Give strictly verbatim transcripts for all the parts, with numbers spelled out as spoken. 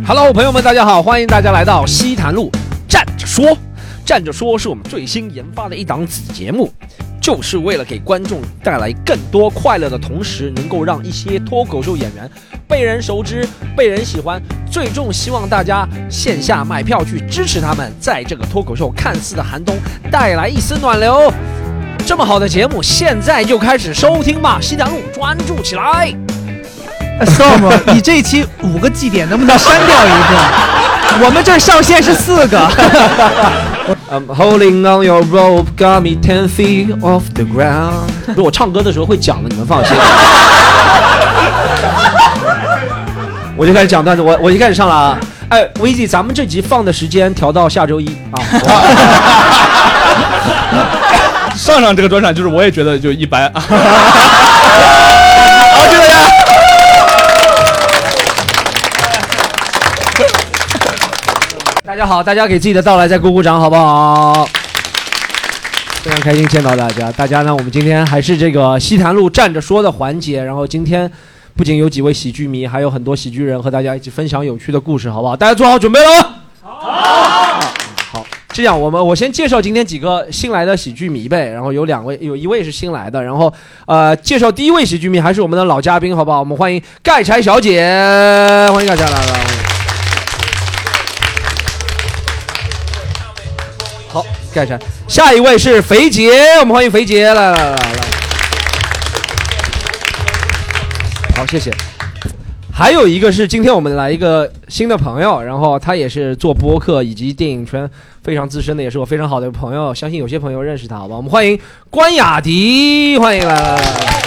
Hello， 朋友们，大家好，欢迎大家来到西坛路站着说。站着说是我们最新研发的一档子节目，就是为了给观众带来更多快乐的同时，能够让一些脱口秀演员被人熟知、被人喜欢。最终希望大家线下买票去支持他们，在这个脱口秀看似的寒冬带来一丝暖流。这么好的节目，现在就开始收听吧！西坛路专注起来。 Storm， 你这一期五个绩点能不能删掉一个？我们这儿上限是四个。 I'm holding on your rope, got me ten feet off the ground。如果我唱歌的时候会讲的，你们放心。我就开始讲段子，我我就开始上了啊！哎 ，Vizy， 咱们这集放的时间调到下周一啊。 上上这个专场就是我也觉得就一般。好， 谢谢大家。大家好，大家给自己的到来再鼓鼓掌好不好？非常开心见到大家。大家呢，我们今天还是这个西坛路站着说的环节，然后今天不仅有几位喜剧迷，还有很多喜剧人和大家一起分享有趣的故事，好不好？大家做好准备了吗？好。好，这样我们我先介绍今天几个新来的喜剧迷呗，然后有两位，有一位是新来的，然后呃，介绍第一位喜剧迷还是我们的老嘉宾，好不好？我们欢迎盖柴小姐，欢迎盖柴来了。好，盖柴。下一位是肥杰，我们欢迎肥杰，来来来来来。好，谢谢。还有一个是今天我们来一个新的朋友，然后他也是做播客以及电影圈非常资深的，也是我非常好的朋友，相信有些朋友认识他，好吧？我们欢迎关雅迪，欢迎来来来来。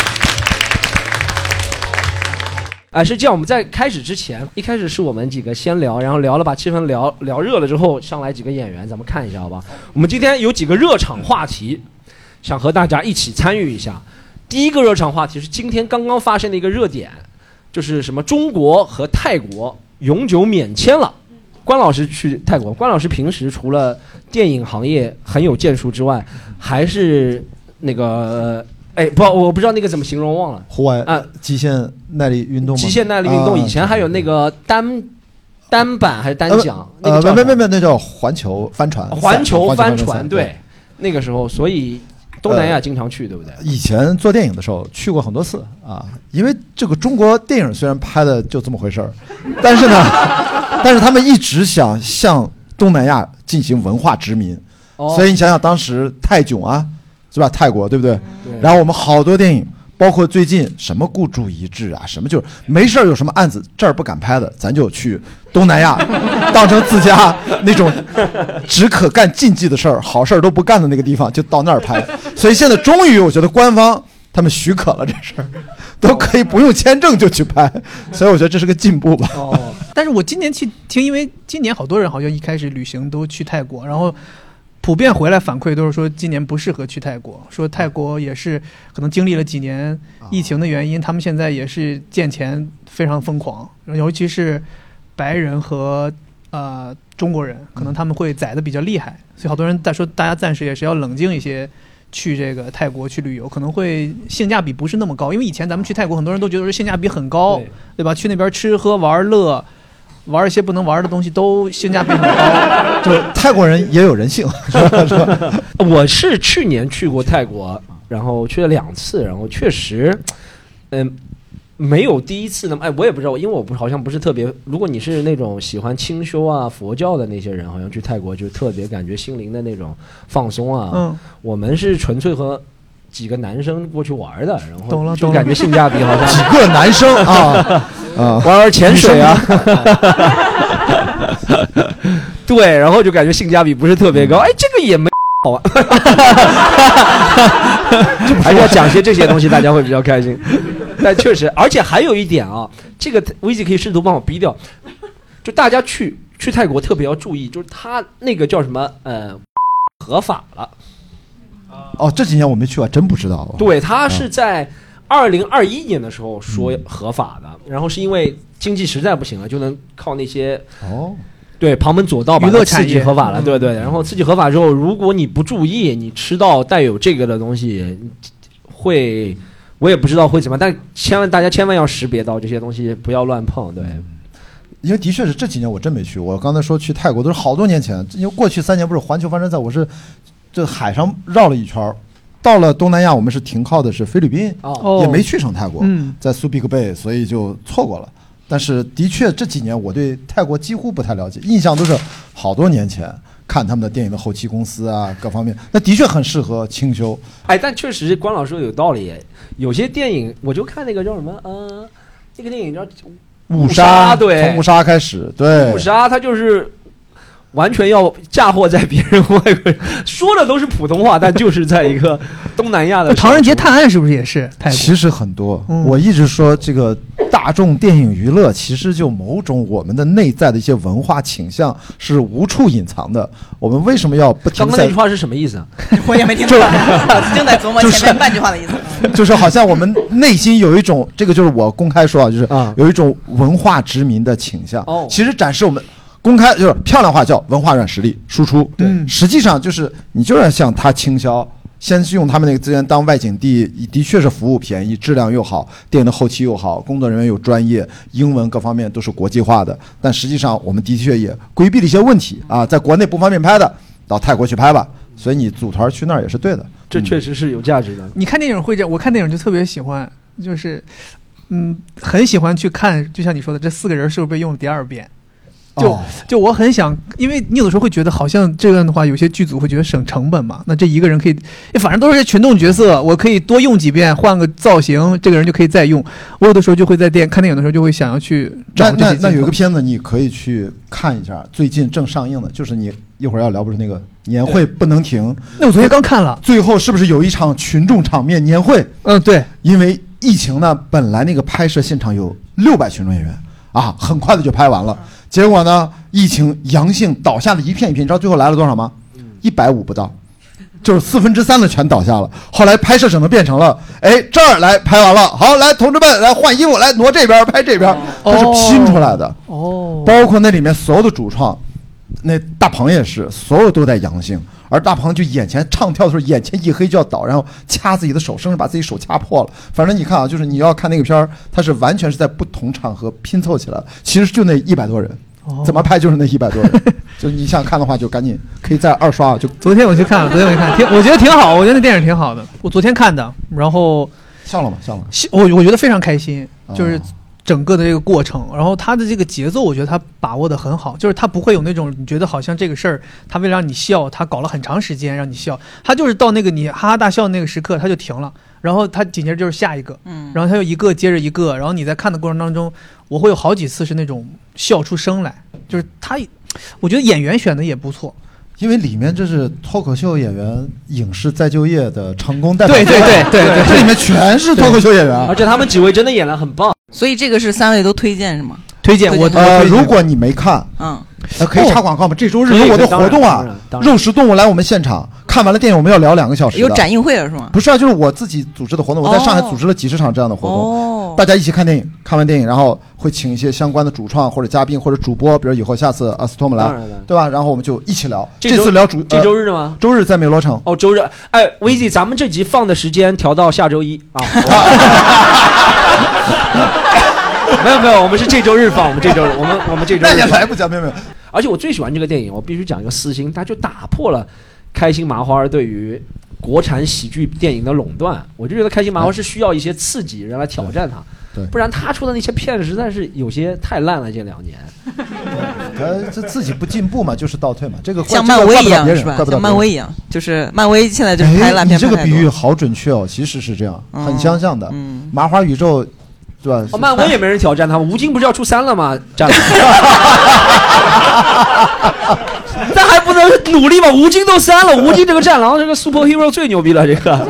啊，是这样，我们在开始之前，一开始是我们几个先聊，然后聊了把气氛聊聊热了之后，上来几个演员，咱们看一下好吧？我们今天有几个热场话题，想和大家一起参与一下。第一个热场话题是今天刚刚发生的一个热点，就是什么中国和泰国永久免签了。关老师去泰国，关老师平时除了电影行业很有建树之外，还是那个。哎，不，我不知道那个怎么形容，忘了。 户外啊，极限耐力运动吗？ 极限耐力运动，以前还有那个单单板还是单桨？ 呃，没没没没，那叫环球帆船。 环球帆船，对，那个时候，所以东南亚经常去，对不对？ 以前做电影的时候去过很多次啊，因为这个中国电影虽然拍的就这么回事儿，但是呢，但是他们一直想向东南亚进行文化殖民，所以你想想当时泰囧啊。是吧？泰国对不对？对。然后我们好多电影，包括最近什么孤注一掷啊，什么就是没事有什么案子这儿不敢拍的，咱就去东南亚，当成自家那种只可干禁忌的事儿，好事儿都不干的那个地方，就到那儿拍。所以现在终于，我觉得官方他们许可了这事儿，都可以不用签证就去拍，所以我觉得这是个进步吧。 哦。但是我今年去听，因为今年好多人好像一开始旅行都去泰国，然后。普遍回来反馈都是说今年不适合去泰国，说泰国也是可能经历了几年疫情的原因，他们现在也是见钱非常疯狂，尤其是白人和呃中国人，可能他们会宰得比较厉害，所以好多人在说大家暂时也是要冷静一些去这个泰国去旅游，可能会性价比不是那么高，因为以前咱们去泰国很多人都觉得性价比很高， 对, 对吧？去那边吃喝玩乐。玩一些不能玩的东西都性价比很高， 就泰国人也有人性。是吧我是去年去过泰国，然后去了两次，然后确实，嗯、呃，没有第一次那么哎，我也不知道，因为我不好像不是特别。如果你是那种喜欢清修啊、佛教的那些人，好像去泰国就特别感觉心灵的那种放松啊。嗯，我们是纯粹和。几个男生过去玩的，然后就感觉性价比好像几个男生啊啊玩玩潜水啊，对，然后就感觉性价比不是特别高，哎，这个也没好玩，还是要讲些这些东西，大家会比较开心。但确实，而且还有一点啊，这个Vizy可以试图帮我逼掉，就大家去去泰国特别要注意，就是他那个叫什么呃合法了。 哦，这几年我没去过，真不知道。 对，他是在二零二一年的时候说合法的，嗯、然后是因为经济实在不行了，就能靠那些哦， 对旁门左道把它刺激合法了，对对。然后刺激合法之后，如果你不注意，你吃到带有这个的东西，会我也不知道会怎么样，但千万大家千万要识别到这些东西，不要乱碰。对， 因为的确是这几年我真没去，我刚才说去泰国都是好多年前，因为过去三年不是环球帆船赛，我是这海上绕了一圈，到了东南亚我们是停靠的是菲律宾， 哦， 也没去成泰国， 嗯， 在苏比克贝，所以就错过了。但是的确这几年我对泰国几乎不太了解，印象都是好多年前看他们的电影的后期公司啊各方面，那的确很适合清修。 哎，但确实关老师说有道理，有些电影我就看那个叫什么，呃，那个电影叫误杀，对， 从误杀开始，对， 误杀它就是完全要嫁祸在别人外国人，说的都是普通话，但就是在一个东南亚的唐人街探案是不是也是泰国？ 其实很多， 嗯、 我一直说这个大众电影娱乐其实就某种我们的内在的一些文化倾向是无处隐藏的。我们为什么要不停在？ 刚刚那句话是什么意思啊？ 我也没听懂，正在琢磨前面半句话的意思。 就是、就是好像我们内心有一种，这个就是我公开说啊，就是有一种文化殖民的倾向。哦，其实展示我们。公开就是漂亮话叫文化软实力输出，对，实际上就是你就要向他倾销，先是用他们那个资源当外景地，的确是服务便宜，质量又好，电影的后期又好，工作人员又专业，英文各方面都是国际化的。但实际上我们的确也规避了一些问题啊，在国内不方便拍的，到泰国去拍吧。所以你组团去那儿也是对的， 这确实是有价值的。 嗯、你看电影会这样，我看电影就特别喜欢，就是嗯，很喜欢去看，就像你说的，这四个人是不是被用了第二遍？就就我很想，因为你有的时候会觉得好像这样的话，有些剧组会觉得省成本嘛。那这一个人可以，反正都是群众角色，我可以多用几遍，换个造型，这个人就可以再用。我有的时候就会在电看电影的时候就会想要去找这些。 那那那有一个片子你可以去看一下，最近正上映的，就是你一会儿要聊不是那个年会不能停。 那我昨天刚看了， 最后是不是有一场群众场面年会？ 嗯，对， 因为疫情呢，本来那个拍摄现场有六百群众演员啊，很快的就拍完了。结果呢？疫情阳性倒下的一片一片，你知道最后来了多少吗？一百五不到，就是四分之三的全倒下了。后来拍摄只能变成了，哎，这儿来拍完了，好，来同志们来换衣服，来挪这边拍这边，它是拼出来的。 哦， 包括那里面所有的主创，那大鹏也是，所有都带阳性，而大鹏就眼前唱跳的时候眼前一黑就要倒，然后掐自己的手，甚至把自己手掐破了。反正你看啊，就是你要看那个片儿，它是完全是在不同场合拼凑起来，其实就那一百多人。怎么拍就是那一百多人，就你想看的话就赶紧可以再二刷。就昨天我去看了，昨天我去看，挺我觉得挺好，我觉得那电影挺好的。我昨天看的，然后笑了吗？笑了。 我我觉得非常开心，就是整个的这个过程，然后他的这个节奏，我觉得他把握的很好，就是他不会有那种你觉得好像这个事儿，他为了让你笑，他搞了很长时间让你笑，他就是到那个你哈哈大笑那个时刻他就停了，然后他紧接着就是下一个，嗯，然后他又一个接着一个，然后你在看的过程当中，我会有好几次是那种笑出声来，就是他，我觉得演员选的也不错。 因为里面这是脱口秀演员影视再就业的成功代表， 对对对对对， 这里面全是脱口秀演员， 而且他们几位真的演得很棒。 所以这个是三位都推荐是吗？ 推荐我呃，如果你没看， 嗯， 呃，可以插广告吗？这周日有我的活动啊，肉食动物来我们现场看完了电影，我们要聊两个小时。 有展映会了是吗？ 不是啊，就是我自己组织的活动，我在上海组织了几十场这样的活动，哦、大家一起看电影，看完电影，然后会请一些相关的主创或者嘉宾或者主播，比如以后下次阿斯托姆来，对吧？然后我们就一起聊。这次聊主， 这周日吗？ 周日在美罗城。 哦，周日。哎，威 Z， 咱们这集放的时间调到下周一啊。没有没有，我们是这周日放，我们这周日，我们我们这周日。 那也来不及，没有没有。 而且我最喜欢这个电影，我必须讲一个私心，它就打破了开心麻花对于国产喜剧电影的垄断。我就觉得开心麻花是需要一些刺激人来挑战它， 对， 不然他出的那些片子实在是有些太烂了。这两年， 他这自己不进步嘛，就是倒退嘛。这个像漫威一样是吧？像漫威一样，就是漫威现在就拍烂片。 你这个比喻好准确哦，其实是这样，很相像的。嗯，麻花宇宙。对吧？ 哦，漫威也没人挑战他们，吴京不是要出三了吗？战了，但还不能努力吗？吴京都三了，吴京这个战狼，这个 superhero 最牛逼了，这个。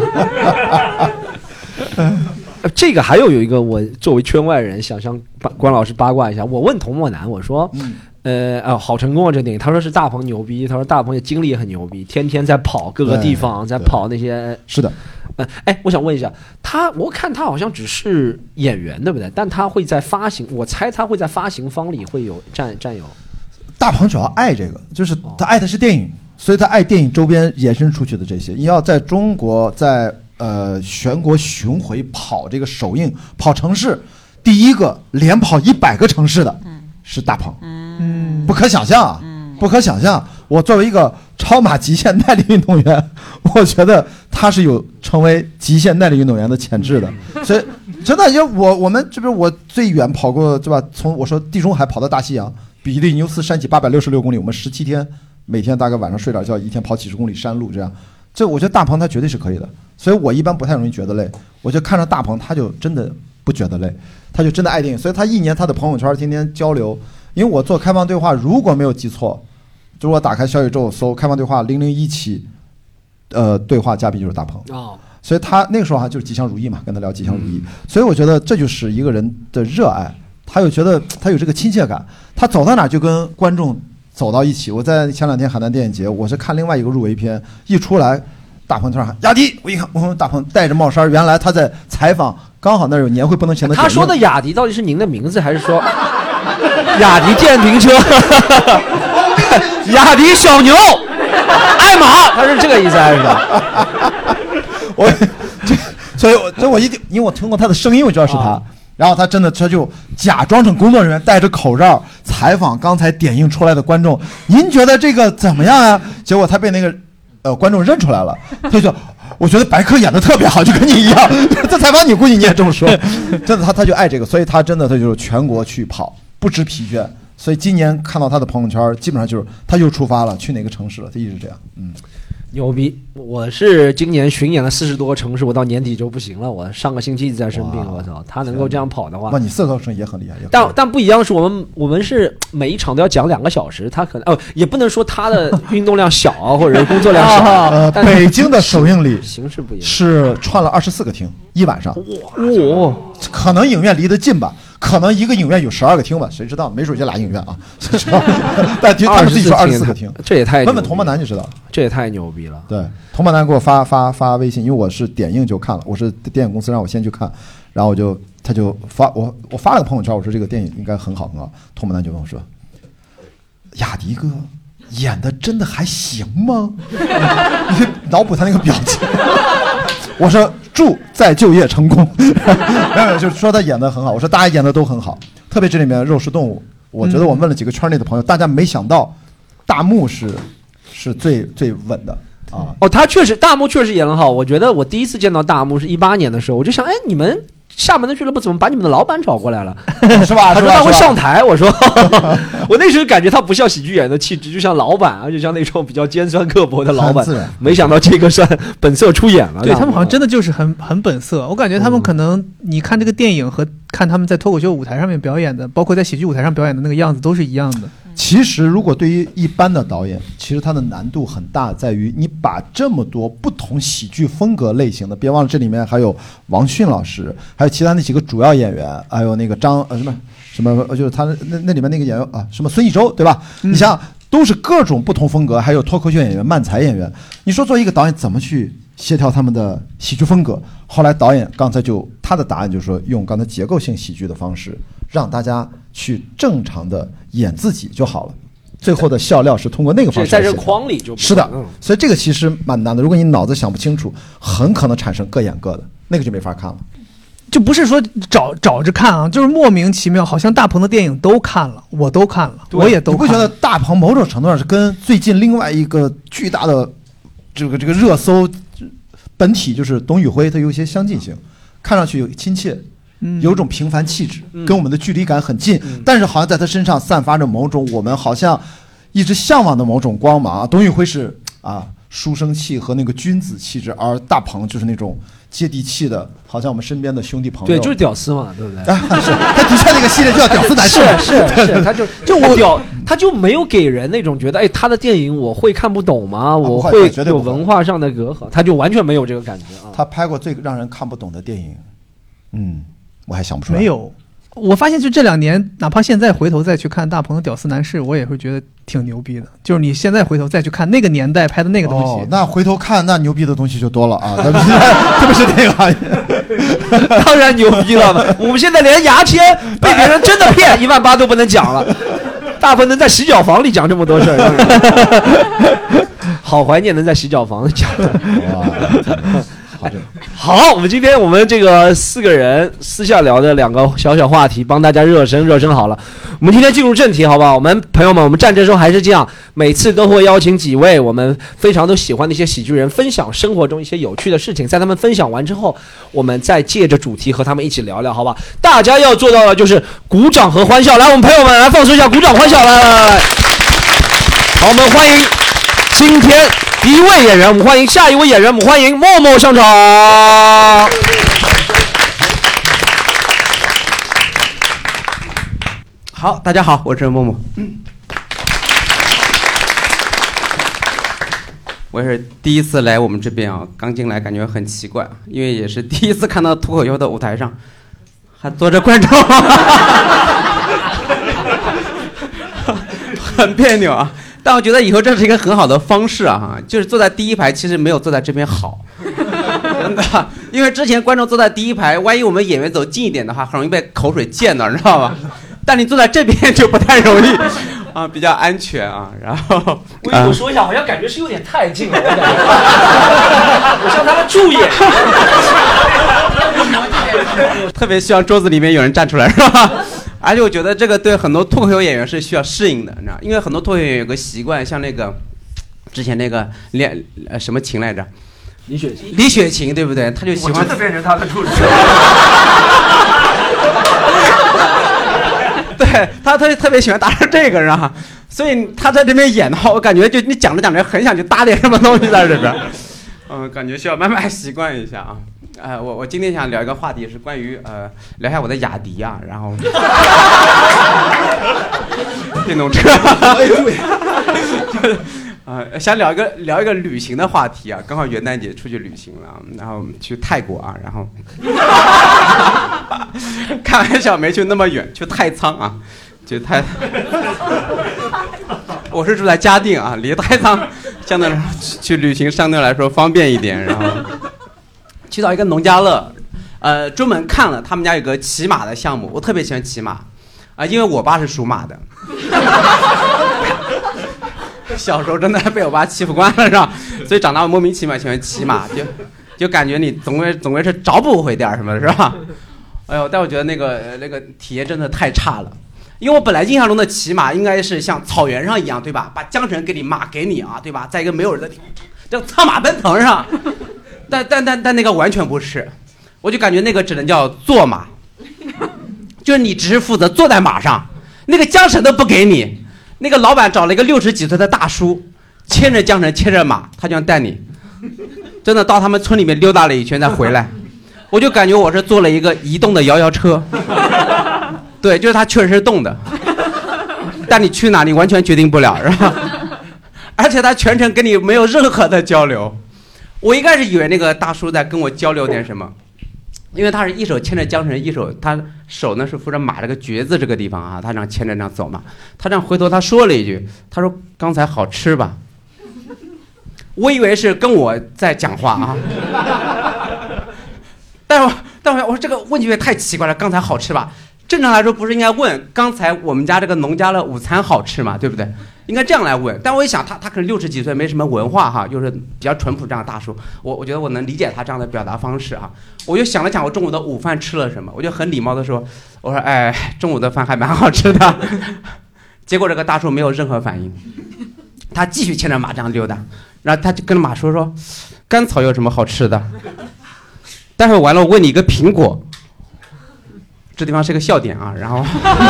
这个还有有一个，我作为圈外人想向关老师八卦一下。我问童漠男，我说，嗯、呃，啊，好成功啊，这电影。他说是大鹏牛逼，他说大鹏也经历也很牛逼，天天在跑各个地方，在跑那些。 是的。 呃，哎，我想问一下，他，我看他好像只是演员，对不对？但他会在发行，我猜他会在发行方里会有占占有。 大鹏主要爱这个，就是他爱的是电影，哦、所以他爱电影周边延伸出去的这些。你要在中国在呃全国巡回跑这个首映，跑城市，第一个连跑一百个城市的。嗯， 是大鹏， 嗯， 不可想象啊，嗯、不可想象。我作为一个超马极限耐力运动员，我觉得他是有成为极限耐力运动员的潜质的。所以真的，就我我们这边我最远跑过，对吧？从我说地中海跑到大西洋，比利牛斯山脊八百六十六公里，我们十七天，每天大概晚上睡点觉，一天跑几十公里山路这样。这我觉得大鹏他绝对是可以的，所以我一般不太容易觉得累。我就看着大鹏，他就真的不觉得累，他就真的爱电影，所以他一年他的朋友圈天天交流。因为我做开放对话，如果没有记错，就是我打开小宇宙搜开放对话零零一期，呃，对话嘉宾就是大鹏哦， 所以他那个时候还就是吉祥如意嘛，跟他聊吉祥如意。所以我觉得这就是一个人的热爱，他有觉得他有这个亲切感，他走到哪就跟观众走到一起。我在前两天海南电影节，我是看另外一个入围片，一出来，大鹏突然喊雅迪，我一看，我大鹏戴着帽衫，原来他在采访，刚好那儿有年会不能停的。 他说的雅迪到底是您的名字，还是说雅迪电瓶车？雅迪小牛，爱玛，他是这个意思还是吧？ 我这，所以我这我一定，因为我听过他的声音，我知道是他。啊然后他真的，他就假装成工作人员，戴着口罩采访刚才点映出来的观众。您觉得这个怎么样啊？结果他被那个呃观众认出来了，他就说：“我觉得白客演的特别好，就跟你一样。”这采访你，估计你也这么说。真的，他他就爱这个，所以他真的他就是全国去跑，不知疲倦。所以今年看到他的朋友圈，基本上就是他又出发了，去哪个城市了，他一直这样。嗯。 牛逼！我是今年巡演了四十多个城市，我到年底就不行了。我上个星期一直在生病，我操！他能够这样跑的话， 哇，你四个城也很厉害。 但但不一样是我们我们是每一场都要讲两个小时，他可能哦也不能说他的运动量小啊，或者是工作量少。 呃，北京的首映礼形式不一样， 是串了二十四个厅，一晚上。 哇， 可能影院离得近吧。可能一个影院有十二个厅吧，谁知道？没准就俩影院啊，谁知道？但他们自己说二十四个厅， 这也太…… 问问童梦楠就知道， 这也太牛逼了。 对，童梦楠给我发发发微信，因为我是点映就看了，我是电影公司让我先去看，然后我就他就发我我发了个朋友圈，我说这个电影应该很好很好。童梦楠就问我说：“雅迪哥演的真的还行吗？”你脑补他那个表情。我说祝再就业成功，没有，就是说他演得很好。我说大家演的都很好，特别这里面肉食动物，我觉得我问了几个圈内的朋友，嗯、大家没想到大木是是最最稳的啊。 哦，他确实大木确实演得好。我觉得我第一次见到大木是一八年的时候，我就想，哎，你们厦门的俱乐部怎么把你们的老板找过来了？ 是吧？ 他说他会上台，我说我那时候感觉他不像喜剧演员的气质，就像老板，而且像那种比较尖酸刻薄的老板。没想到这个算本色出演了。 对他们好像真的就是很很本色。我感觉他们可能你看这个电影和看他们在脱口秀舞台上面表演的，包括在喜剧舞台上表演的那个样子都是一样的。 其实如果对于一般的导演，其实他的难度很大，在于你把这么多不同喜剧风格类型的，别忘了这里面还有王迅老师，还有其他那几个主要演员，还有那个张呃什么什么，就是他那那里面那个演员啊，什么孙艺洲，对吧？嗯、你想都是各种不同风格，还有脱口秀演员、漫才演员，你说作为一个导演怎么去协调他们的喜剧风格？后来导演刚才就他的答案就是说，用刚才结构性喜剧的方式，让大家去正常的演自己就好了。最后的笑料是通过那个方式在这框里就不是的，所以这个其实蛮难的。如果你脑子想不清楚，很可能产生各演各的，那个就没法看了。 就不是说找找着看啊，就是莫名其妙，好像大鹏的电影都看了，我都看了，我也都看了。 你不觉得大鹏某种程度上是跟最近另外一个巨大的这个这个热搜本体就是董宇辉，它有一些相近性，看上去有亲切。有种平凡气质， 嗯、 跟我们的距离感很近，嗯、但是好像在他身上散发着某种我们好像一直向往的某种光芒。董宇辉是啊书生气和那个君子气质，而大鹏就是那种接地气的，好像我们身边的兄弟朋友。 对，就是屌丝嘛，对不对？ 啊、是，他的确那个系列就叫屌丝男士。 是是是，他就就我屌，他就没有给人那种觉得，哎，他的电影我会看不懂吗？啊、我会有文化上的隔阂，他就完全没有这个感觉啊。 他拍过最让人看不懂的电影，嗯。我还想不出来。 没有，我发现就这两年，哪怕现在回头再去看大鹏的《屌丝男士》，我也会觉得挺牛逼的。就是你现在回头再去看那个年代拍的那个东西， 哦、那回头看那牛逼的东西就多了啊！特别是特别是电影行业， 当然牛逼了嘛！我们现在连牙签被别人真的骗一万八都不能讲了，大鹏能在洗脚房里讲这么多事儿，好怀念能在洗脚房里讲。 好的。 好，我们今天我们这个四个人私下聊的两个小小话题，帮大家热身热身好了。我们今天进入正题，好不好？我们朋友们，我们战争时候还是这样，每次都会邀请几位我们非常都喜欢的一些喜剧人，分享生活中一些有趣的事情。在他们分享完之后，我们再借着主题和他们一起聊聊，好吧？大家要做到的就是鼓掌和欢笑。来，我们朋友们来放松一下，鼓掌欢笑，来来来来。好，我们欢迎今天第一位演员，我们欢迎下一位演员，我们欢迎默默上场。 好，大家好，我是默默。我也是第一次来我们这边啊，刚进来感觉很奇怪，因为也是第一次看到脱口秀的舞台上还坐着观众，很别扭啊。但我觉得以后这是一个很好的方式啊，就是坐在第一排其实没有坐在这边好，真的，因为之前观众坐在第一排，万一我们演员走近一点的话，很容易被口水溅到，你知道吧？但你坐在这边就不太容易啊，比较安全啊。然后我我说一下，好像感觉是有点太近了，我感觉我向他们助演。 特别希望桌子里面有人站出来，是吧？而且我觉得这个对很多脱口秀演员是需要适应的，你知道，因为很多脱口秀演员有个习惯，像那个之前那个练呃什么琴来着， 李雪琴， 李雪琴对不对？他就喜欢我真的变成他的助理。 对他特别特别喜欢搭上这个，然后，所以他在这边演的话，我感觉就你讲着讲着很想去搭点什么东西在这边，嗯，感觉需要慢慢习惯一下啊。呃，我我今天想聊一个话题是关于呃聊一下我的雅迪啊，然后电动车，呃，想聊一个聊一个旅行的话题啊，刚好元旦节出去旅行了，然后去泰国啊，然后开玩笑没去那么远，去太仓啊，去太，我是住在嘉定啊，离太仓相对来说去旅行相对来说方便一点，然后去到一个农家乐，呃，专门看了他们家有个骑马的项目，我特别喜欢骑马，啊、呃，因为我爸是属马的。小时候真的被我爸欺负惯了，是吧？所以长大我莫名其妙喜欢骑马，就就感觉你总归总归是找补回点什么的，是吧？哎呦，但我觉得那个那个体验真的太差了，因为我本来印象中的骑马应该是像草原上一样，对吧？把缰绳给你，马给你啊，对吧？在一个没有人的地方，叫策马奔腾上。但但但但那个完全不是，我就感觉那个只能叫坐马，就是你只是负责坐在马上，那个缰绳都不给你。那个老板找了一个六十几岁的大叔，牵着缰绳牵着马，他就要带你，真的到他们村里面溜达了一圈再回来，我就感觉我是坐了一个移动的摇摇车，对，就是它确实是动的，但你去哪你完全决定不了，是吧？而且他全程跟你没有任何的交流，我一开始以为那个大叔在跟我交流点什么。因为他是一手牵着缰绳，一手他手呢是扶着马这个橛子这个地方啊，他这样牵着这样走嘛。他这样回头他说了一句，他说刚才好吃吧？我以为是跟我在讲话啊，但是但是我说这个问题也太奇怪了，刚才好吃吧？正常来说不是应该问刚才我们家这个农家的午餐好吃吗？对不对？应该这样来问。但我一想他他可能六十几岁没什么文化哈，就是比较淳朴这样的大叔，我我觉得我能理解他这样的表达方式哈。我就想了想我中午的午饭吃了什么，我就很礼貌的说，我说哎中午的饭还蛮好吃的。结果这个大叔没有任何反应，他继续牵着马这样溜达，然后他就跟马说说甘草有什么好吃的？待会完了我问你一个苹果。这地方是个笑点啊，然后，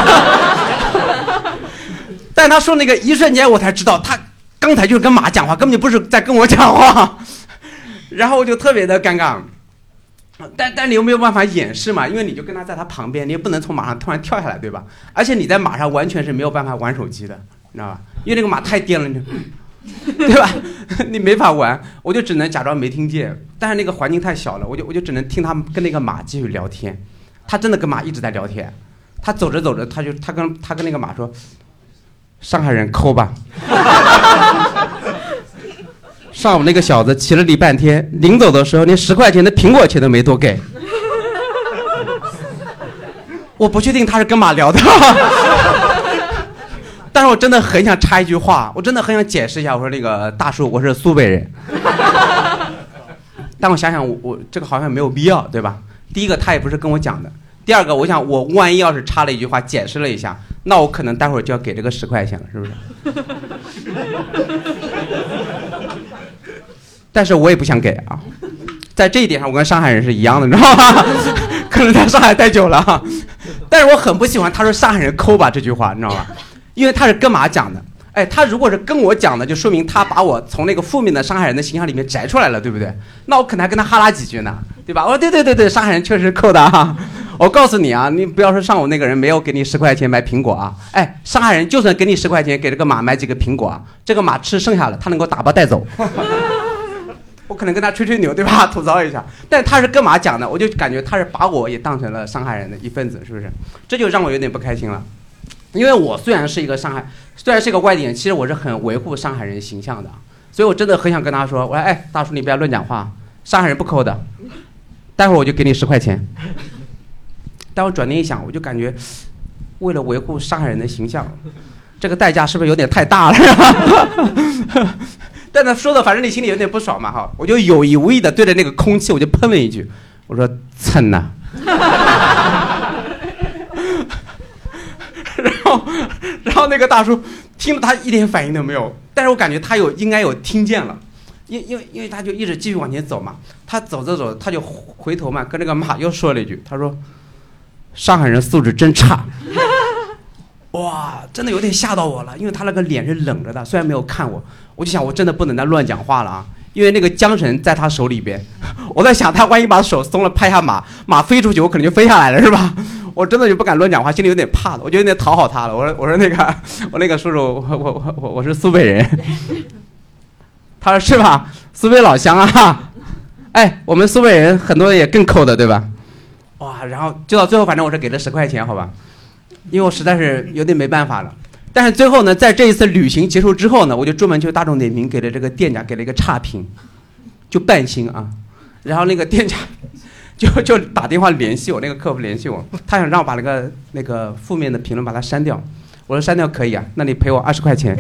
但他说那个一瞬间我才知道，他刚才就是跟马讲话，根本就不是在跟我讲话，然后我就特别的尴尬，但但你又没有办法掩饰嘛，因为你就跟他在他旁边，你也不能从马上突然跳下来，对吧？而且你在马上完全是没有办法玩手机的，你知道吧？因为那个马太颠了，你对吧？你没法玩，我就只能假装没听见，但是那个环境太小了，我就我就只能听他们跟那个马继续聊天。他真的跟马一直在聊天，他走着走着，他就他跟他跟那个马说：“上海人抠吧。”上午那个小子骑了你半天，临走的时候连十块钱的苹果钱都没多给。我不确定他是跟马聊的，但是我真的很想插一句话，我真的很想解释一下，我说那个大叔，我是苏北人。 但我想想我，我这个好像没有必要，对吧？第一个他也不是跟我讲的，第二个我想我万一要是插了一句话解释了一下，那我可能待会儿就要给这个十块钱了，是不是？但是我也不想给啊，在这一点上我跟上海人是一样的，你知道吗？可能在上海待久了，但是我很不喜欢他说上海人抠吧这句话，你知道吧？因为他是跟马讲的。哎，他如果是跟我讲的，就说明他把我从那个负面的上海人的形象里面摘出来了，对不对？那我可能还跟他哈拉几句呢，对吧？我说对对对对，上海人确实抠的啊。我告诉你啊，你不要说上午那个人没有给你十块钱买苹果啊，哎，上海人就算给你十块钱给这个马买几个苹果啊，这个马吃剩下了，他能够打包带走。我可能跟他吹吹牛，对吧？吐槽一下，但他是跟马讲的，我就感觉他是把我也当成了上海人的一份子，是不是？这就让我有点不开心了。因为我虽然是一个上海，虽然是一个外地人，其实我是很维护上海人形象的，所以我真的很想跟他说，我说，哎，大叔你不要乱讲话，上海人不抠的，待会儿我就给你十块钱。但我转念一想，我就感觉，为了维护上海人的形象，这个代价是不是有点太大了？但他说的，反正你心里有点不爽嘛，哈，我就有意无意的对着那个空气，我就喷了一句，我说蹭呐。然后，然后那个大叔听了，他一点反应都没有，但是我感觉他有应该有听见了，因因为因为他就一直继续往前走嘛，他走着走着他就回头嘛，跟那个马又说了一句，他说：“上海人素质真差。”哇，真的有点吓到我了，因为他那个脸是冷着的，虽然没有看我，我就想我真的不能再乱讲话了啊，因为那个缰绳在他手里边，我在想他万一把手松了拍下马，马飞出去，我可能就飞下来了，是吧？我真的就不敢乱讲话，心里有点怕了，我就有点讨好他了。我说我说那个我那个叔叔，我我我我是苏北人。他说是吧？苏北老乡啊，哎，我们苏北人很多也更抠的，对吧？哇，然后就到最后，反正我是给了十块钱，好吧？因为我实在是有点没办法了。但是最后呢，在这一次旅行结束之后呢，我就专门去大众点评给了这个店家给了一个差评，就半星啊。然后那个店家。就就打电话联系我，那个客服联系我，他想让我把那个那个负面的评论把它删掉。我说删掉可以啊，那你赔我二十块钱。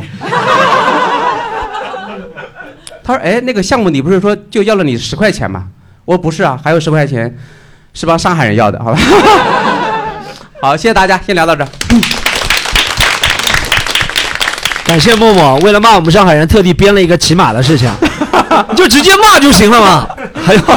他说，哎，那个项目你不是说就要了你十块钱吗？我说不是啊，还有十块钱是帮上海人要的，好吧？好，谢谢大家，先聊到这儿。 感谢默默，为了骂我们上海人，特地编了一个骑马的事情，你就直接骂就行了嘛。还有，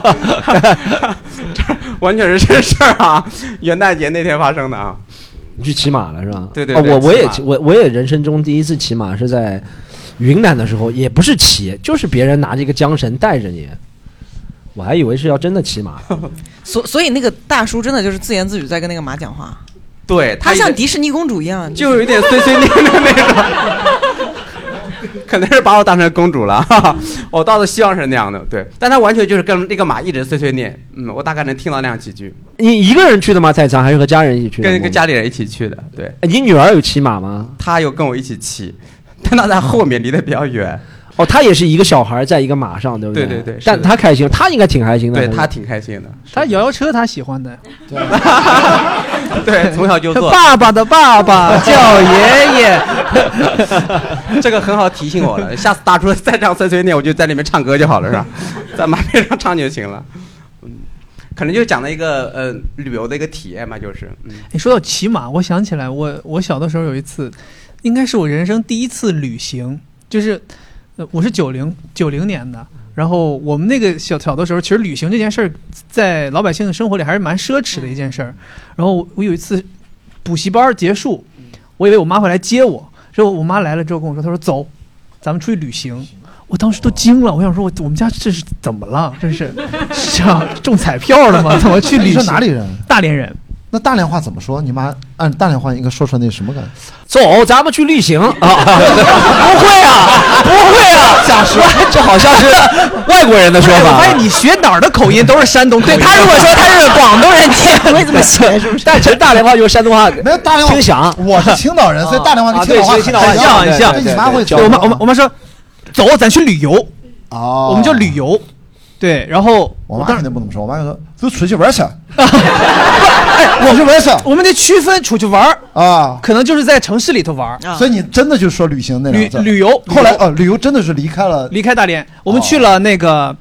完全是这事儿啊！元旦节那天发生的啊。 你去骑马了是吧？ 对对对， 哦、我我也我我也人生中第一次骑马是在云南的时候，也不是骑，就是别人拿着一个缰绳带着你，我还以为是要真的骑马。 所所以那个大叔真的就是自言自语在跟那个马讲话。 对， 他像迪士尼公主一样， 就有一点碎碎念的那种。可能是把我当成公主了，哈哈，我倒是希望是那样的，对，但他完全就是跟那个马一直碎碎念，嗯，我大概能听到那样几句。 你一个人去的吗？菜场还是和家人一起去的？ 跟跟家里人一起去的，对。 你女儿有骑马吗？ 她有跟我一起骑，但她在后面离得比较远。 哦，他也是一个小孩在一个马上，对不对？ 对对对， 但他开心，他应该挺开心的。 对，他挺开心的。 他摇摇车，他喜欢的。 对，对，从小就做。 爸爸的爸爸叫爷爷， 这个很好提醒我了。下次大叔再这样碎碎念，我就在里面唱歌就好了，是吧？在马背上唱就行了。嗯，可能就讲了一个呃旅游的一个体验嘛，就是。嗯、 你说到骑马，我想起来我，我我小的时候有一次，应该是我人生第一次旅行，就是。我是九零九零年的，然后我们那个小小的时候，其实旅行这件事儿，在老百姓的生活里还是蛮奢侈的一件事儿。然后我有一次补习班结束，我以为我妈会来接我，之后我妈来了之后跟我说，她说走，咱们出去旅行。我当时都惊了，我想说我我们家这是怎么了？这是是啊，中彩票了吗？怎么去旅行？ 你是哪里人？ 大连人。 那大连话怎么说？你妈按大连话应该说出来那什么感觉？ 走，咱们去旅行啊！不会啊，不会啊，瞎说，这好像是外国人的说法。 我发现你学哪儿的口音都是山东口音。 对，他如果说他是广东人，你也会这么学，是不是？ 但其实大连话就是山东话， 没有大连话听响。 我是青岛人，所以大连话跟青岛话青岛话很像很像。 你妈会教我们我们我们说，走，咱去旅游。 哦， 我们就旅游。对，然后我妈肯定不这么说，我妈说就出去玩去。哎，我去玩去。 我们得区分出去玩啊， 可能就是在城市里头玩。 所以你真的就说旅行那两个字。 旅旅游， 后来哦，旅游真的是离开了， 离开大连，我们去了那个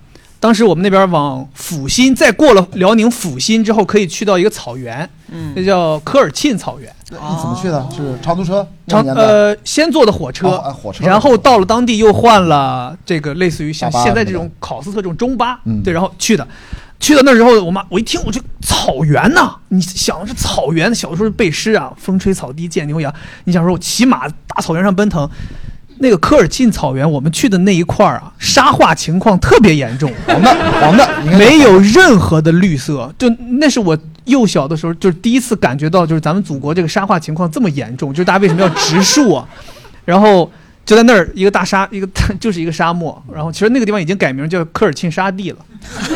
当时我们那边往阜新，再过了辽宁阜新之后，可以去到一个草原，嗯，那叫科尔沁草原。 你怎么去的？是长途车？ 长呃，先坐的火车， 哦、火车， 然后到了当地又换了这个类似于像现在这种考斯特这种中巴， 嗯、 对，然后去的。去到那之后，我妈我一听，我就草原呐、啊！你想是草原，小的时候背诗啊，风吹草低见牛羊。你想说我骑马大草原上奔腾，那个科尔沁草原，我们去的那一块啊，沙化情况特别严重， 黄的黄的， 没有任何的绿色。就那是我幼小的时候，就是第一次感觉到，就是咱们祖国这个沙化情况这么严重，就是大家为什么要植树啊？然后就在那儿一个大沙，一个就是一个沙漠。然后其实那个地方已经改名叫科尔沁沙地了。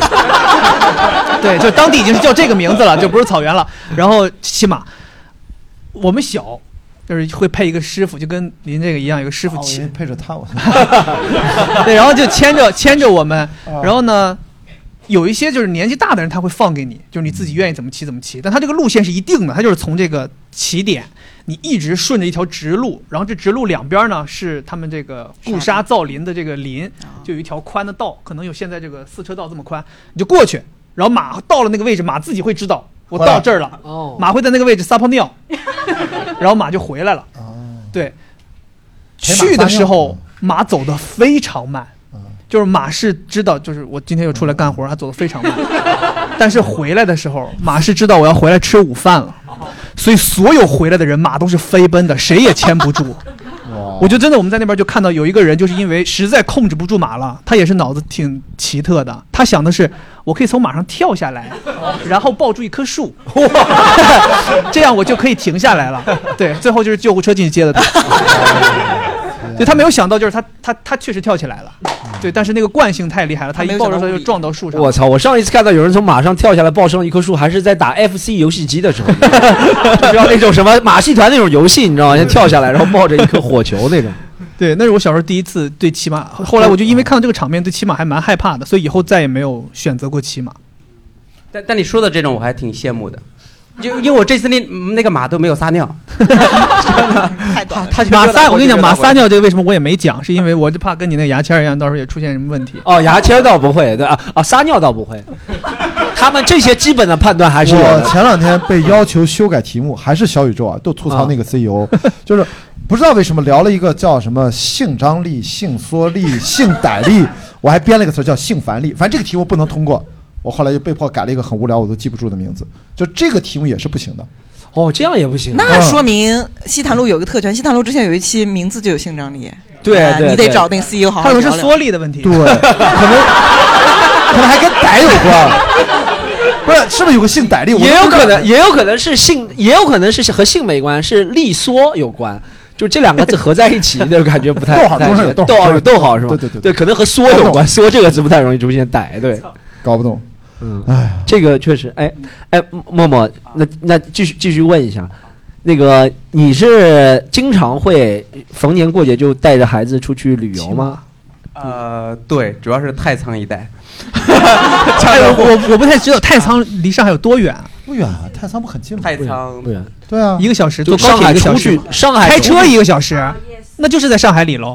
对，就当地已经是叫这个名字了，就不是草原了。然后骑马，我们小就是会配一个师傅，就跟您这个一样，有个师傅骑、 哦、配着他，我对，然后就牵着牵着我们，然后呢，有一些就是年纪大的人他会放给你，就是你自己愿意怎么骑怎么骑，但他这个路线是一定的，他就是从这个起点，你一直顺着一条直路，然后这直路两边呢是他们这个固沙造林的这个林，就有一条宽的道，可能有现在这个四车道这么宽，你就过去，然后马到了那个位置，马自己会知道我到这儿了，马会在那个位置撒泡尿，然后马就回来了。对，去的时候马走得非常慢，就是马是知道，就是我今天又出来干活，他走得非常慢，但是回来的时候，马是知道我要回来吃午饭了，所以所有回来的人马都是飞奔的，谁也牵不住。我就真的我们在那边就看到有一个人，就是因为实在控制不住马了，他也是脑子挺奇特的，他想的是我可以从马上跳下来，然后抱住一棵树，这样我就可以停下来了。对，最后就是救护车进去接的他。对，他没有想到，就是他他他确实跳起来了，对，但是那个惯性太厉害了，他一抱着他就撞到树上。 我操！我上一次看到有人从马上跳下来抱上一棵树，还是在打 F C 游戏机的时候，就知道那种什么马戏团那种游戏，你知道吗？先跳下来，然后抱着一颗火球那种。 对，那是我小时候第一次对骑马，后来我就因为看到这个场面，对骑马还蛮害怕的，所以以后再也没有选择过骑马。 但但你说的这种我还挺羡慕的。就因为我这次那那个马都没有撒尿， 太短了。 他马撒，我跟你讲，马撒尿这个为什么我也没讲，是因为我就怕跟你那个牙签一样，到时候也出现什么问题。 哦，牙签倒不会，对啊啊，撒尿倒不会。他们这些基本的判断还是。 我前两天被要求修改题目，还是小宇宙啊，都吐槽那个 C E O，、啊、就是不知道为什么聊了一个叫什么性张力、性缩力、性歹力，我还编了一个词叫性繁力，反正这个题目不能通过。我后来就被迫改了一个很无聊我都记不住的名字，就这个题目也是不行的。 哦，这样也不行。 那说明西坛路有个特权，西坛路之前有一期名字就有性张力。 对、 呃、 对， 你得找那个 C E O 好好聊聊。 他可能是缩力的问题。 对，可能可能还跟歹有关。不是，是不是有个性歹力？ 也有可能，也有可能是性，也有可能是和性没关，是力缩有关。就这两个字合在一起的感觉不太。 逗号中上有逗号， 逗号有逗号是吧？ 对对对对，可能和缩有关，缩这个字不太容易出现歹，对， 搞不懂。 嗯，哎，这个确实，哎哎，默默，那那继续继续问一下，那个你是经常会逢年过节就带着孩子出去旅游吗？ 呃，对，主要是太仓一带。 哎，我我不太知道太仓离上海有多远？ 不远啊，太仓不很近吗？ 太仓不远， 对啊， 一个小时， 就坐高铁一个小时， 上海开车一个小时，那就是在上海里喽。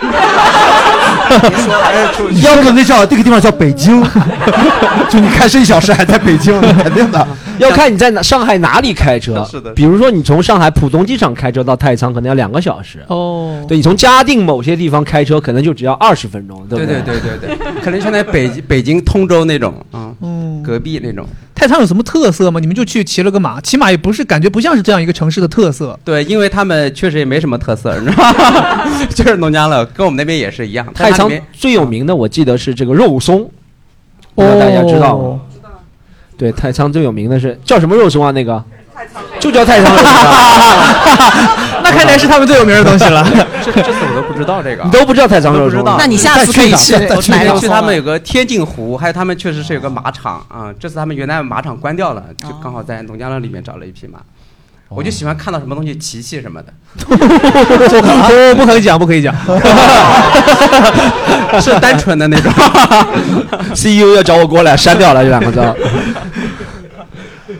要不那叫这个地方叫北京，就你开车一小时还在北京，肯定的。 要看你在哪上海哪里开车， 是的。 比如说你从上海浦东机场开车到太仓，可能要两个小时。 哦， 对，你从嘉定某些地方开车，可能就只要二十分钟，对不对？对对对对对，可能相当于北北京通州那种啊，嗯，隔壁那种。 太仓有什么特色吗？你们就去骑了个马，骑马也不是感觉不像是这样一个城市的特色。 对，因为他们确实也没什么特色，你知道吗？就是农家乐，跟我们那边也是一样。 太仓最有名的，我记得是这个肉松，不知道大家知道吗？对，太仓最有名的是叫什么肉松啊？那个就叫太仓肉松。 那看来是他们最有名的东西了。 这这次我都不知道这个， 你都不知道太仓肉松？ 那你下次可以去。 我去他们有个天镜湖，还有他们确实是有个马场啊。这次他们原来马场关掉了，就刚好在农家乐里面找了一匹马。我就喜欢看到什么东西骑骑什么的。 不不可以讲，不可以讲。 是单纯的那种。 C E O 要找我过来，删掉了这两个字。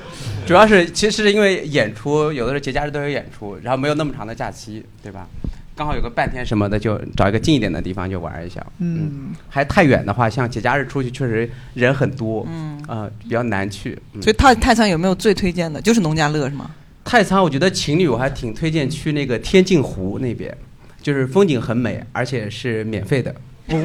主要是其实是因为演出，有的时候节假日都有演出，然后没有那么长的假期，对吧？ 刚好有个半天什么的，就找一个近一点的地方就玩一下。 嗯， 嗯还太远的话，像节假日出去确实人很多，嗯，呃，比较难去。嗯、 所以太太仓有没有最推荐的？就是农家乐是吗？ 太仓，我觉得情侣我还挺推荐去那个天镜湖那边，就是风景很美，而且是免费的。哦，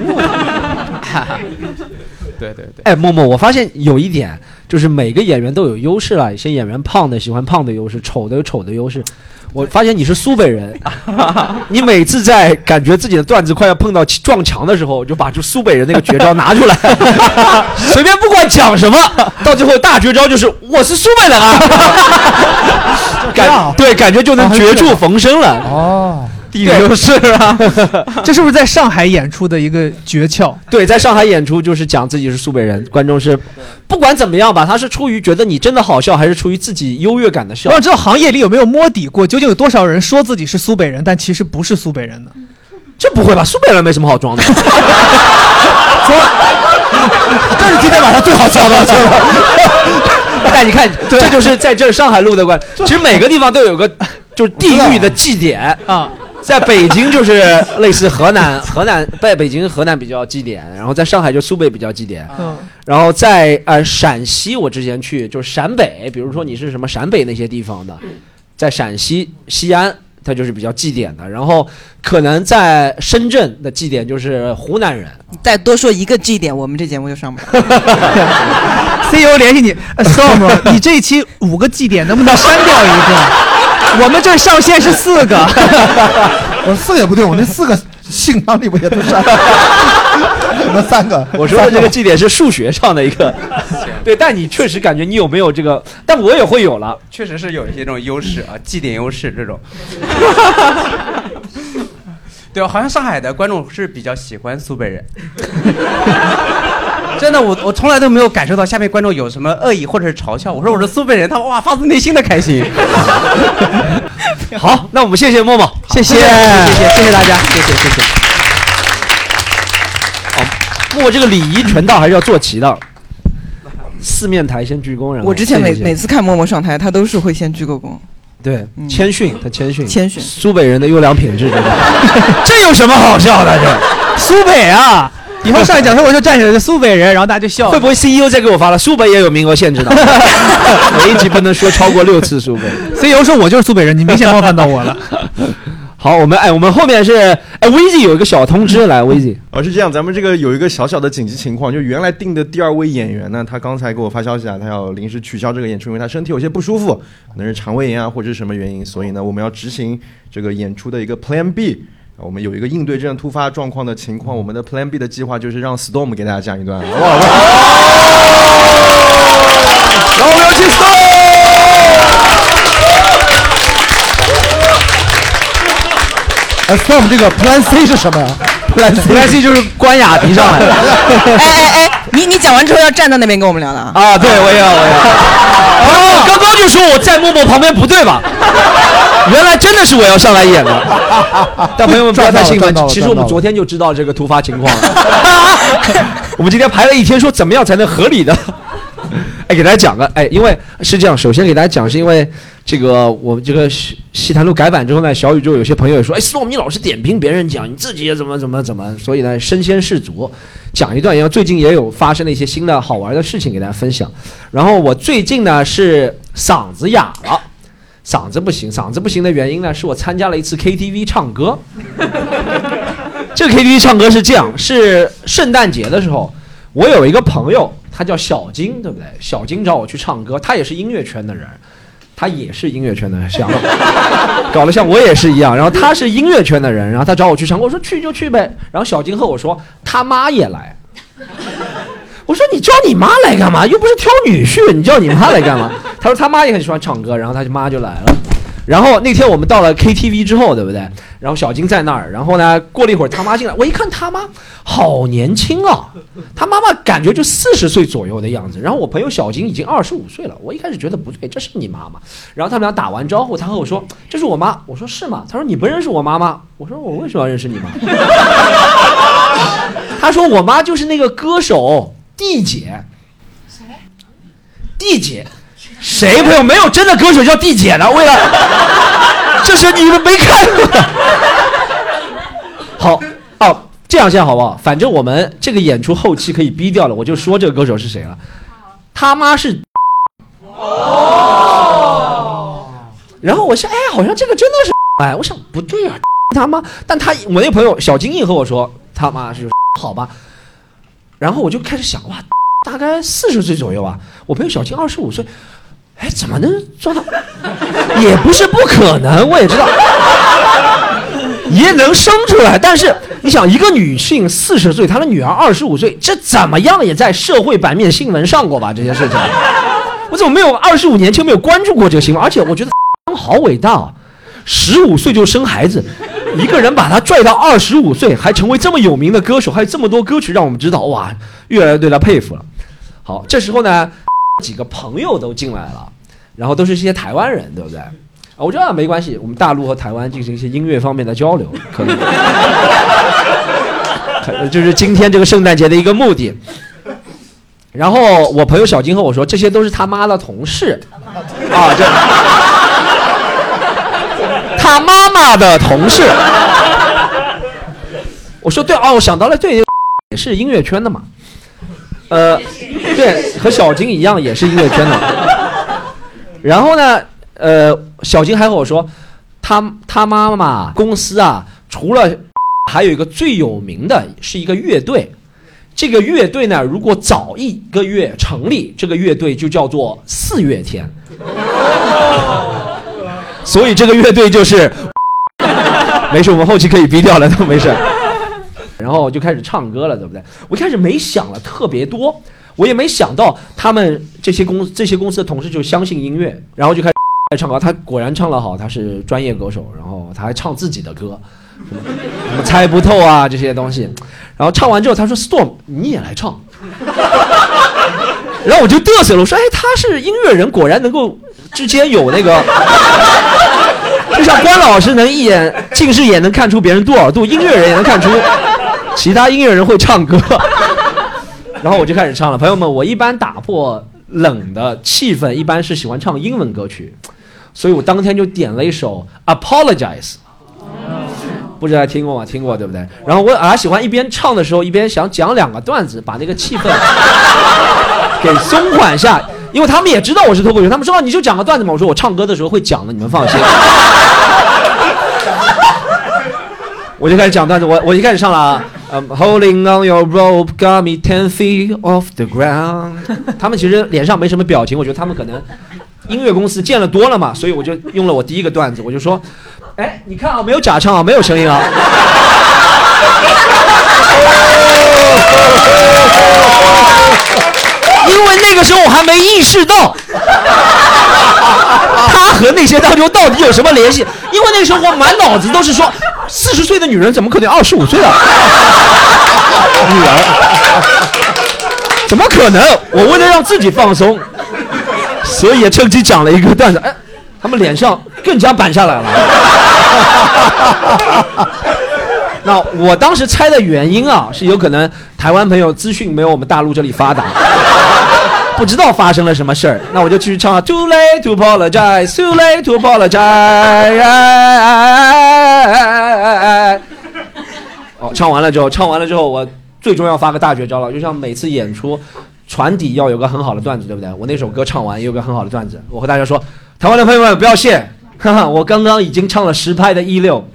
对对对。 哎，默默，我发现有一点，就是每个演员都有优势了。有些演员胖的喜欢胖的优势，丑的有丑的优势。我发现你是苏北人，你每次在感觉自己的段子快要碰到撞墙的时候，就把就苏北人那个绝招拿出来，随便不管讲什么，到最后大绝招就是我是苏北人啊，感对感觉就能绝处逢生了。 哦。 地理优势啊， 这是不是在上海演出的一个诀窍？ 对，在上海演出就是讲自己是苏北人，观众是不管怎么样吧，他是出于觉得你真的好笑，还是出于自己优越感的笑？ 我想知道行业里有没有摸底过，究竟有多少人说自己是苏北人，但其实不是苏北人呢？ 这不会吧？苏北人没什么好装的。 这是今天晚上最好笑的，是吧？ 但你看，这就是在这上海录的关。其实每个地方都有个就是地域的祭典啊。在北京就是类似河南，河南在北京河南比较祭典，然后在上海就苏北比较祭典，嗯，然后在呃陕西我之前去就是陕北，比如说你是什么陕北那些地方的，在陕西西安它就是比较祭典的，然后可能在深圳的祭典就是湖南人。 再多说一个祭典，我们这节目就上不了。 C E O 联系你 ，Storm， 你这一期五个祭典能不能删掉一个？我们这上线是四个， 我四个也不对，我那四个性张力不也都删了？什么三个？ 我说的这个祭典是数学上的一个，对，但你确实感觉你有没有这个？但我也会有了， 确实是有一些这种优势啊，祭典优势这种。对，好像上海的观众是比较喜欢苏北人。真的，我我从来都没有感受到下面观众有什么恶意或者是嘲笑。我说我是苏北人，他哇发自内心的开心。 好，那我们谢谢默默， 谢谢谢谢谢谢大家，谢谢谢谢。好，默默这个礼仪全套还是要做齐的，四面台先鞠躬，然后我之前每谢谢每次看默默上台，他都是会先鞠个躬。 对，谦逊，他谦逊， 谦逊， 苏北人的优良品质，这这有什么好笑的？这苏北啊！以后上一讲说我就站起来是苏北人，然后大家就笑。 会不会 C E O 再给我发了？苏北也有名额限制的，每一集不能说超过六次苏北。 C E O 说我就是苏北人，你明显冒犯到我了。 好，我们哎，我们后面是哎 ，Vizy 有一个小通知来 ，Vizy。 哦，是这样，咱们这个有一个小小的紧急情况，就原来定的第二位演员呢，他刚才给我发消息啊，他要临时取消这个演出，因为他身体有些不舒服，可能是肠胃炎啊或者是什么原因，所以呢，我们要执行这个演出的一个 Plan B。我们有一个应对这样突发状况的情况，我们的 Plan B 的计划就是让 Storm 给大家讲一段。哇！然后我们有请 Storm。 哎 ，Storm 这个 Plan C 是什么呀 ？Plan C，Plan C 就是关雅迪上来的。 哎哎哎，你你讲完之后要站在那边跟我们聊的啊？ 啊，对，我也要，我也要。哦，刚刚就说我在默默旁边不对吧？原来真的是我要上来演的，但朋友们不要太兴奋。其实我们昨天就知道这个突发情况了。我们今天排了一天，说怎么样才能合理的。哎，给大家讲个，哎，因为是这样，首先给大家讲，是因为这个我们这个西西坛路改版之后呢，小宇宙有些朋友也说，哎，Storm你老是点评别人讲，你自己也怎么怎么怎么，所以呢，身先士卒，讲一段，然后最近也有发生了一些新的好玩的事情给大家分享。然后我最近呢是嗓子哑了。嗓子不行，嗓子不行的原因呢，是我参加了一次 K T V 唱歌。这个 K T V 唱歌是这样，是圣诞节的时候，我有一个朋友，他叫小金，对不对？小金找我去唱歌，他也是音乐圈的人，他也是音乐圈的人，像搞得像我也是一样。然后他是音乐圈的人，然后他找我去唱歌，我说去就去呗。然后小金和我说，他妈也来。我说你叫你妈来干嘛？又不是挑女婿，你叫你妈来干嘛？他说他妈也很喜欢唱歌，然后他妈就来了。然后那天我们到了 K T V 之后，对不对？然后小金在那儿，然后呢，过了一会儿他妈进来，我一看他妈好年轻啊，他妈妈感觉就四十岁左右的样子。然后我朋友小金已经二十五岁了，我一开始觉得不对，这是你妈妈。然后他们俩打完招呼，他和我说这是我妈，我说是吗？他说你不认识我妈吗？我说我为什么要认识你妈？他说我妈就是那个歌手。地姐，谁？地姐，谁朋友没有真的歌手叫地姐的？为了，这是你们没看过。 好哦，这样这样好不好？反正我们这个演出后期可以逼掉了，我就说这个歌手是谁了。他妈是哦，然后我想，哎，好像这个真的是，哎，我想不对啊，他妈，但他我那个朋友小金印和我说他妈是好吧，然后我就开始想，哇，大概四十岁左右吧，我朋友小金二十五岁，哎，怎么能做到？也不是不可能，我也知道。也能生出来，但是你想，一个女性四十岁，她的女儿二十五岁，这怎么样也在社会版面新闻上过吧？这些事情，我怎么没有二十五年前没有关注过这个新闻？而且我觉得好伟大啊，十五岁就生孩子，一个人把他拽到二十五岁，还成为这么有名的歌手，还有这么多歌曲让我们知道，哇，越来越对他佩服了。好，这时候呢，几个朋友都进来了，然后都是一些台湾人，对不对？我觉得没关系，我们大陆和台湾进行一些音乐方面的交流，可能就是今天这个圣诞节的一个目的。然后我朋友小金和我说，这些都是他妈的同事啊，这他妈妈的同事。我说对哦，我想到了，对，也是音乐圈的嘛。呃，对，和小金一样也是音乐圈的。然后呢？呃，小金还和我说，他他妈妈公司啊，除了还有一个最有名的是一个乐队，这个乐队呢，如果早一个月成立，这个乐队就叫做四月天，所以这个乐队就是，没事，我们后期可以逼掉了，都没事。然后就开始唱歌了，对不对？我一开始没想了特别多，我也没想到他们这些公这些公司的同事就相信音乐，然后就开始。唱歌，他果然唱得好，他是专业歌手，然后他还唱自己的歌，什么什么猜不透啊这些东西，然后唱完之后他说 Storm 你也来唱，然后我就嘚瑟了，我说哎他是音乐人，果然能够之间有那个，就像关老师能一眼近视眼能看出别人多少度，音乐人也能看出其他音乐人会唱歌，然后我就开始唱了。朋友们，我一般打破冷的气氛一般是喜欢唱英文歌曲，所以我当天就点了一首 Apologize， 不知道听过吗？听过对不对？然后我还喜欢一边唱的时候一边想讲两个段子，把那个气氛给松缓下，因为他们也知道我是脱口秀，他们说你就讲个段子嘛，我说我唱歌的时候会讲的，你们放心。我就开始讲段子，我我一开始上了啊。I'm holding on your rope, got me ten feet off the ground。他们其实脸上没什么表情，我觉得他们可能音乐公司见了多了嘛，所以我就用了我第一个段子，我就说，哎，你看啊，没有假唱啊，没有声音啊。因为那个时候我还没意识到，他和那些当中到底有什么联系？因为那个时候我满脑子都是说，四十岁的女人怎么可能二十五岁的女儿？怎么可能？我为了让自己放松，所以也趁机讲了一个段子。哎，他们脸上更加板下来了。那我当时猜的原因啊，是有可能台湾朋友资讯没有我们大陆这里发达，不知道发生了什么事儿。那我就继续唱 Too late to apologize, too late to apologize。 哦，唱完了之后，唱完了之后，我最终要发个大绝招了，就像每次演出船底要有个很好的段子，对不对？我那首歌唱完也有个很好的段子，我和大家说，台湾的朋友们不要谢，哈哈，我刚刚已经唱了十拍的一六。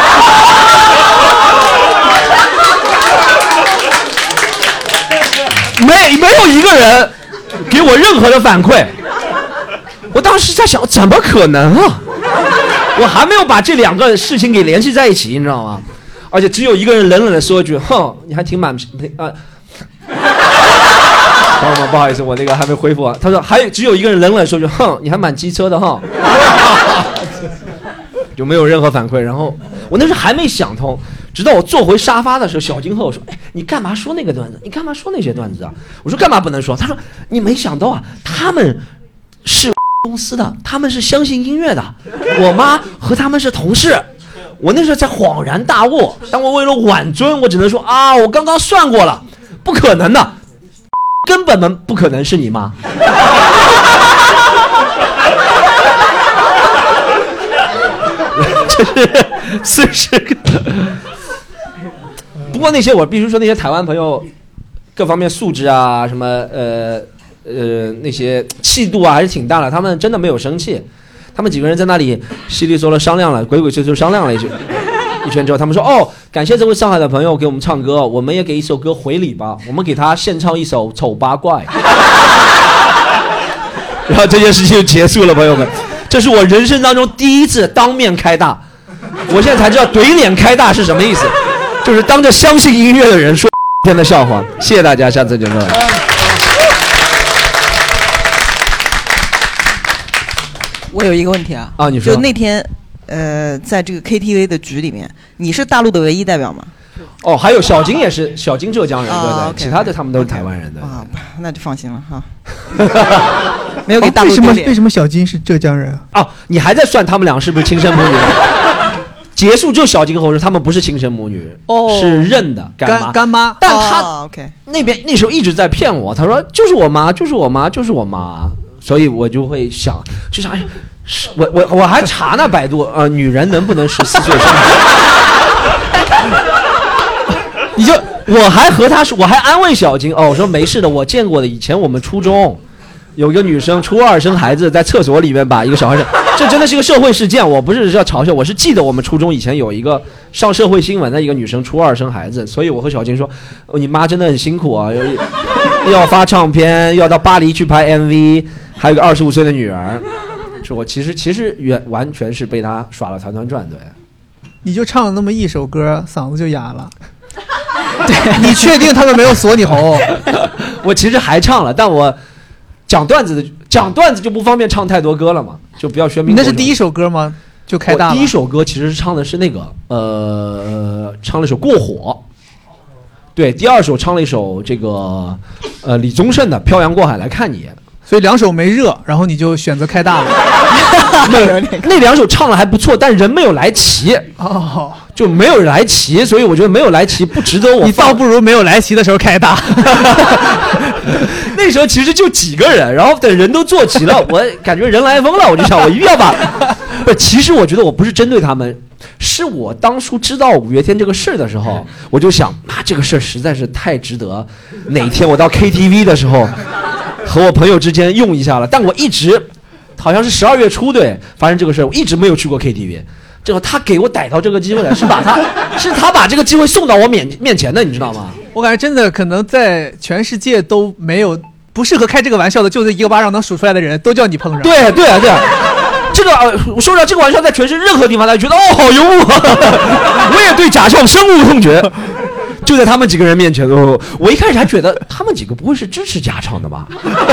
没没有一个人给我任何的反馈，我当时在想，怎么可能啊？我还没有把这两个事情给联系在一起，你知道吗？而且只有一个人冷冷的说一句：“哼，你还挺满啊。”朋友们，不好意思，我那个还没恢复啊。他说还有只有一个人冷冷的说一句：“哼，你还蛮机车的哈。”就没有任何反馈。然后我那时候还没想通，直到我坐回沙发的时候，小金和我说：“哎，你干嘛说那个段子？你干嘛说那些段子啊？”我说：“干嘛不能说？”他说：“你没想到啊，他们是公司的，他们是相信音乐的，我妈和他们是同事。”我那时候才恍然大悟，但我为了挽尊，我只能说啊，我刚刚算过了，不可能的，根本们不可能是你妈。这是四十个。 过那些，我必须说那些台湾朋友，各方面素质啊，什么呃呃那些气度啊，还是挺大的。他们真的没有生气，他们几个人在那里稀里嗦啦商量了，鬼鬼祟祟商量了一圈一圈之后，他们说哦，感谢这位上海的朋友给我们唱歌，我们也给一首歌回礼吧，我们给他献唱一首《丑八怪》。然后这件事情就结束了，朋友们，这是我人生当中第一次当面开大，我现在才知道怼脸开大是什么意思，就是当着相信音乐的人说天的笑话。谢谢大家，下次见，各位。 我有一个问题啊， 啊，你说， 就那天，呃，在这个 K T V 的局里面，你是大陆的唯一代表吗？ 哦，还有小金也是，小金浙江人，对对， 哦 okay, 其他的他们都是台湾人的。 啊，那就放心了哈。没有给大陆为什么丢脸。 为什么小金是浙江人啊？ 哦，你还在算他们俩是不是亲生母女？结束就小金和我说他们不是亲生母女， 哦是认的干妈。 干干妈， 但他、 哦、OK 那边那时候一直在骗我，他说就是我妈，就是我妈，就是我妈，所以我就会想，就想，哎，是我我我还查呢，百度，呃，女人能不能十四岁生孩？你就我还和他说，我还安慰小金，哦，我说没事的，我见过的，以前我们初中有一个女生初二生孩子，在厕所里面把一个小孩生，这真的是一个社会事件，我不是要嘲笑，我是记得我们初中以前有一个上社会新闻的一个女生初二生孩子，所以我和小金说，哦、你妈真的很辛苦啊，要发唱片，要到巴黎去拍 M V， 还有个二十五岁的女儿，是我其实其实原完全是被她耍了团团转，对。 你就唱了那么一首歌，嗓子就哑了。对，你确定他们没有锁你喉？ 我其实还唱了，但我讲段子的讲段子就不方便唱太多歌了嘛，就不要喧宾夺主。 你那是第一首歌吗？就开大了。 第一首歌其实是唱的是那个呃，唱了一首《过火》。对，第二首唱了一首这个呃李宗盛的《漂洋过海来看你》。 所以两首没热，然后你就选择开大了。 那那两首唱了还不错，但人没有来齐哦， 就没有来齐，所以我觉得没有来齐不值得我。 你倒不如没有来齐的时候开大。 那时候其实就几个人，然后等人都坐齐了，我感觉人来疯了，我就想我一定要把。不，其实我觉得我不是针对他们，是我当初知道五月天这个事儿的时候，我就想啊，这个事儿实在是太值得，哪天我到 K T V 的时候。和我朋友之间用一下了，但我一直好像是十二月初对发生这个事，我一直没有去过 K T V。这个他给我逮到这个机会了，是把他是他把这个机会送到我面面前的，你知道吗？ 我感觉真的可能在全世界都没有不适合开这个玩笑的，就这一个巴掌能数出来的人，都叫你碰上。 对对啊对啊，这个我说了这个玩笑在全世界任何地方，大家觉得哦好幽默，我也对假笑深恶痛绝。就在他们几个人面前哦，我一开始还觉得他们几个不会是支持假唱的吧？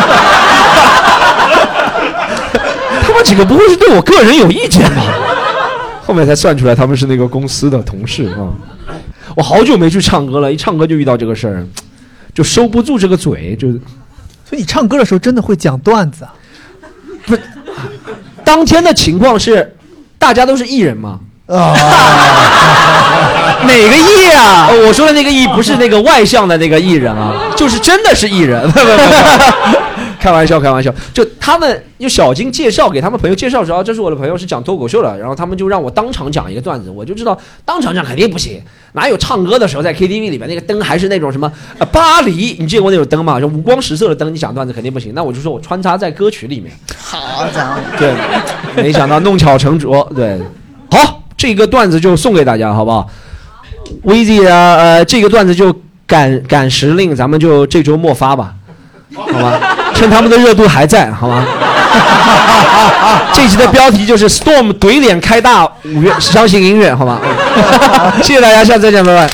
他们几个不会是对我个人有意见吧？后面才算出来他们是那个公司的同事啊。我好久没去唱歌了，一唱歌就遇到这个事儿，就收不住这个嘴，就。 所以你唱歌的时候真的会讲段子啊？ 不，当天的情况是，大家都是艺人嘛。啊，哪个艺啊？哦，我说的那个艺不是那个外向的那个艺人啊，就是真的是艺人。开玩笑，开玩笑。就他们就小金介绍给他们朋友介绍说，这是我的朋友，是讲脱口秀的，然后他们就让我当场讲一个段子，我就知道当场讲肯定不行，哪有唱歌的时候在 K T V 里面那个灯还是那种什么呃巴黎，你见过那种灯吗？就五光十色的灯，你讲段子肯定不行。那我就说我穿插在歌曲里面。 好家伙！ 对，没想到弄巧成拙。对，好。这个段子就送给大家，好不好 ？Weezy 啊，呃，这个段子就赶赶时令，咱们就这周末发吧，好吧？趁他们的热度还在，好吗？这集的标题就是 Storm 怼脸开大五月相信音乐，好吗？谢谢大家，下次再见，拜拜。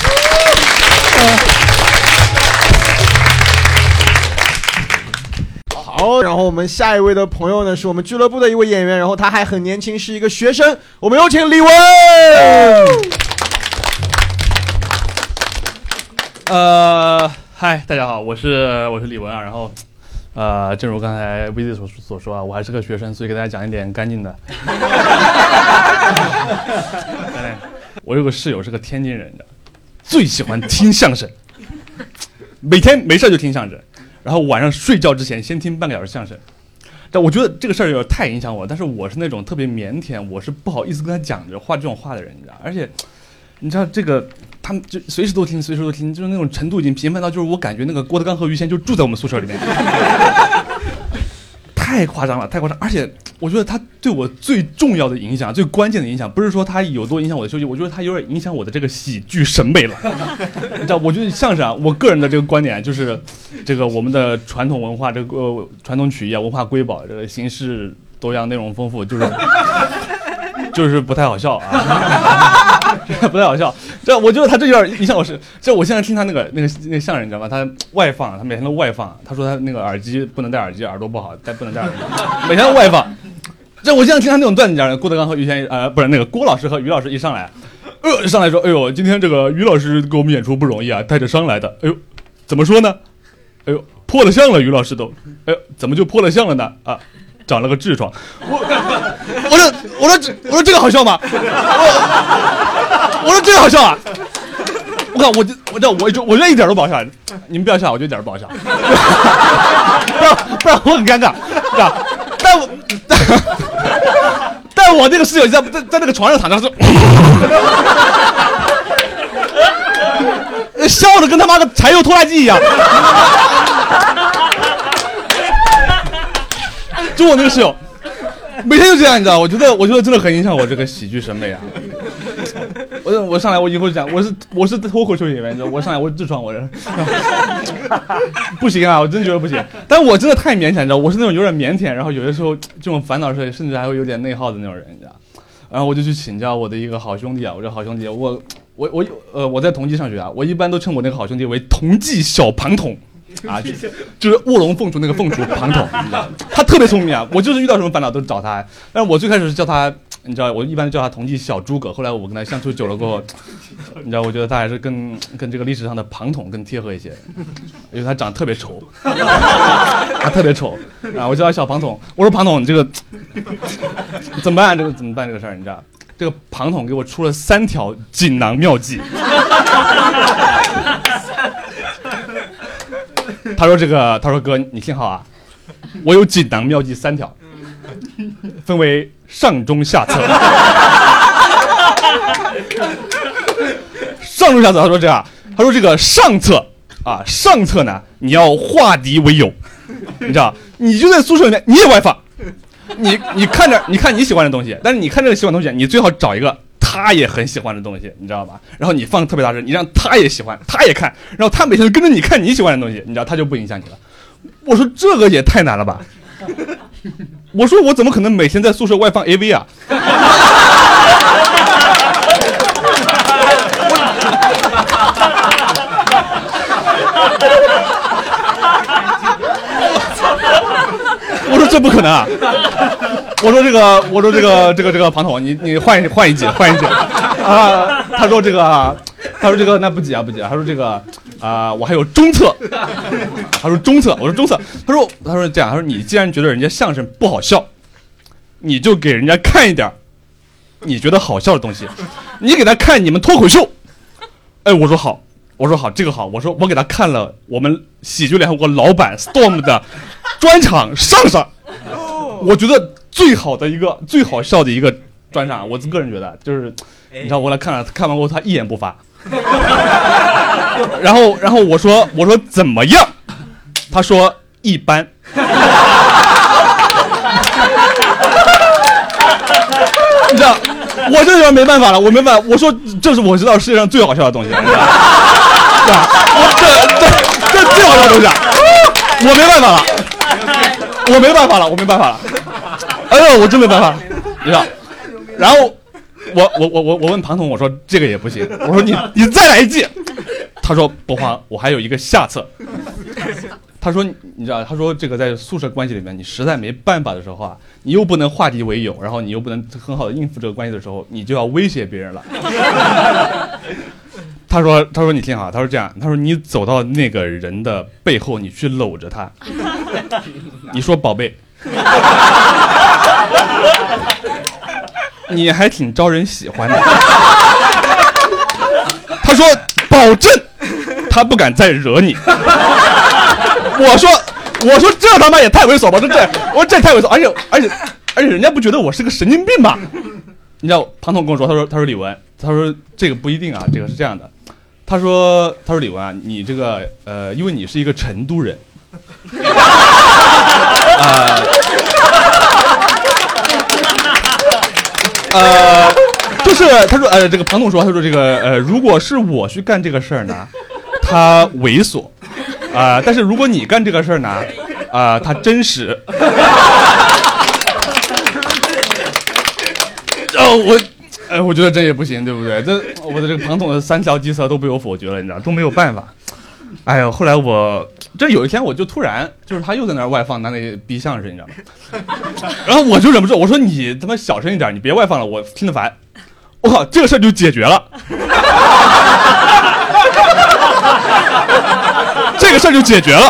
好，然后我们下一位的朋友呢，是我们俱乐部的一位演员，然后他还很年轻，是一个学生。我们有请李玟。 呃，嗨，大家好，我是我是李玟啊。然后，呃，正如刚才 V Z 所所说啊，我还是个学生，所以给大家讲一点干净的。我有个室友是个天津人的，最喜欢听相声，每天没事就听相声。然后晚上睡觉之前先听半个小时相声，但我觉得这个事儿有点太影响我。但是我是那种特别腼腆，我是不好意思跟他讲着话这种话的人，你知道。而且你知道这个，他们就随时都听，随时都听，就是那种程度已经频繁到，就是我感觉那个郭德纲和于谦就住在我们宿舍里面，太夸张了，太夸张。而且我觉得他对我最重要的影响，最关键的影响，不是说他有多影响我的休息，我觉得他有点影响我的这个喜剧审美了。你知道，我觉得相声啊，我个人的这个观点就是，这个我们的传统文化，这个、呃、传统曲艺啊，文化瑰宝，这个形式多样，内容丰富，就是。就是不太好笑啊，不太好笑。这我觉得他这有点影响我是，这我现在听他那个那个那个相声，你知道吗？他外放，他每天都外放。他说他那个耳机不能戴耳机，耳朵不好，戴不能戴耳机，每天都外放。这我现在听他那种段子，你知道，郭德纲和于谦呃不是那个郭老师和于老师一上来，呃上来说，哎呦，今天这个于老师给我们演出不容易啊，带着伤来的。哎呦，怎么说呢？哎呦，破了相了，于老师都。哎呦，怎么就破了相了呢？啊。长了个痔疮，我我说我说我说这个好笑吗？我我说这个好笑啊！我看我这我这我我这一点都不好笑，你们不要笑，我就一点都不好笑，不然不然我很尴尬，是吧？但我但但我那个室友在在在那个床上躺着说，笑的跟他妈的柴油拖拉机一样。就我那个室友，每天就这样，你知道？我觉得，我觉得真的很影响我这个喜剧审美啊！我我上来，我以后讲，我是我是脱口秀演员，你知道？我上来我痔疮，我人不行啊！我真觉得不行。但我真的太腼腆，你知道？我是那种有点腼腆，然后有的时候这种烦恼事，甚至还会有点内耗的那种人，你知道？然后我就去请教我的一个好兄弟啊，我这好兄弟，我我我呃我在同济上学啊，我一般都称我那个好兄弟为同济小庞统。啊，就就是卧龙凤雏那个凤雏庞统，他特别聪明啊！我就是遇到什么烦恼都找他。但是我最开始是叫他，你知道，我一般叫他同济小诸葛。后来我跟他相处久了过后，你知道，我觉得他还是跟跟这个历史上的庞统更贴合一些，因为他长得特别丑，他特别丑啊！我叫他小庞统，我说庞统，这个怎么办？这个怎么办？这个事儿，你知道，这个庞统给我出了三条锦囊妙计。他说这个，他说哥，你听好啊，我有锦囊妙计三条，分为上中下策。上中下策，他说这样，他说这个上策啊，上策呢，你要化敌为友，你知道，你就在宿舍里面，你也外放，你你看着，你看你喜欢的东西，但是你看这个喜欢的东西，你最好找一个他也很喜欢的东西，你知道吧？然后你放特别大声，你让他也喜欢，他也看，然后他每天跟着你看你喜欢的东西，你知道他就不影响你了。我说这个也太难了吧！我说我怎么可能每天在宿舍外放 A V 啊？我说这不可能啊！我说这个，我说这个，这个这个庞统，你你换一换一季，换一季啊！他说这个，他说这个那不急啊不急啊！他说这个啊、呃，我还有中策。他说中策，我说中策。他说他说这样，他说你既然觉得人家相声不好笑，你就给人家看一点你觉得好笑的东西，你给他看你们脱口秀。哎，我说好，我说好，这个好。我说我给他看了我们喜剧联合国老板 Storm 的专场上上，我觉得最好的一个最好笑的一个专场，我个人觉得就是，你知道我来看了，看完过后他一言不发，然后然后我说我说怎么样，他说一般，你知道，我这有点没办法了，我没办法，我说这是我知道世界上最好笑的东西，你知道对吧？我这这这最好笑的东西，我没办法了。我没办法了，我没办法了，哎呦，我真没办法，你知道？然后我我我我我问庞统，我说这个也不行，我说你你再来一季，他说不慌，我还有一个下策。他说你知道，他说这个在宿舍关系里面，你实在没办法的时候啊，你又不能化敌为友，然后你又不能很好的应付这个关系的时候，你就要威胁别人了。他说他说你听好，他说这样，他说你走到那个人的背后，你去搂着他，你说宝贝，你还挺招人喜欢的。他说保证他不敢再惹你。我说我说这他妈也太猥琐吧，这这我说这太猥琐，而且而且而且人家不觉得我是个神经病吧？你知道庞统跟我说，他说他说李文，他他说这个不一定啊，这个是这样的。他说他说李玟啊，你这个呃，因为你是一个成都人，呃呃，就是他说呃，这个庞总说他说这个呃，如果是我去干这个事儿呢，他猥琐啊、呃，但是如果你干这个事儿呢，啊、呃，他真实。哦，我，哎，我觉得这也不行，对不对？这我的这个庞总的三条计策都被我否决了，你知道，都没有办法。哎呦，后来我这有一天我就突然就是他又在那儿外放他那逼相声，你知道吗？然后我就忍不住，我说你他妈小声一点，你别外放了，我听得烦。我靠，这个事儿就解决了，这个事儿就解决了。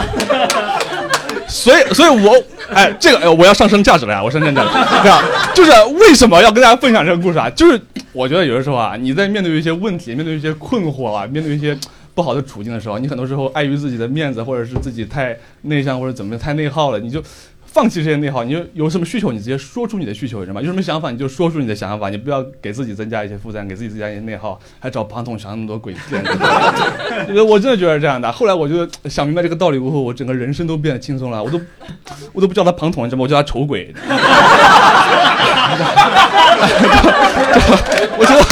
所以，所以我，哎，这个我要上升价值了呀！我上升价值，对吧？就是为什么要跟大家分享这个故事啊？就是我觉得有的时候啊，你在面对一些问题、面对一些困惑啊、面对一些不好的处境的时候，你很多时候碍于自己的面子，或者是自己太内向或者怎么太内耗了，你就放弃这些内耗。你就有什么需求，你直接说出你的需求，是吧？有什么想法，你就说出你的想法，你不要给自己增加一些负担，给自己增加一些内耗，还找庞总想那么多诡辩。我真的觉得是这样的。后来我就想明白这个道理过后，我整个人生都变得轻松了。我都我都不叫他庞总，你知道吗？我叫他丑鬼。我觉得，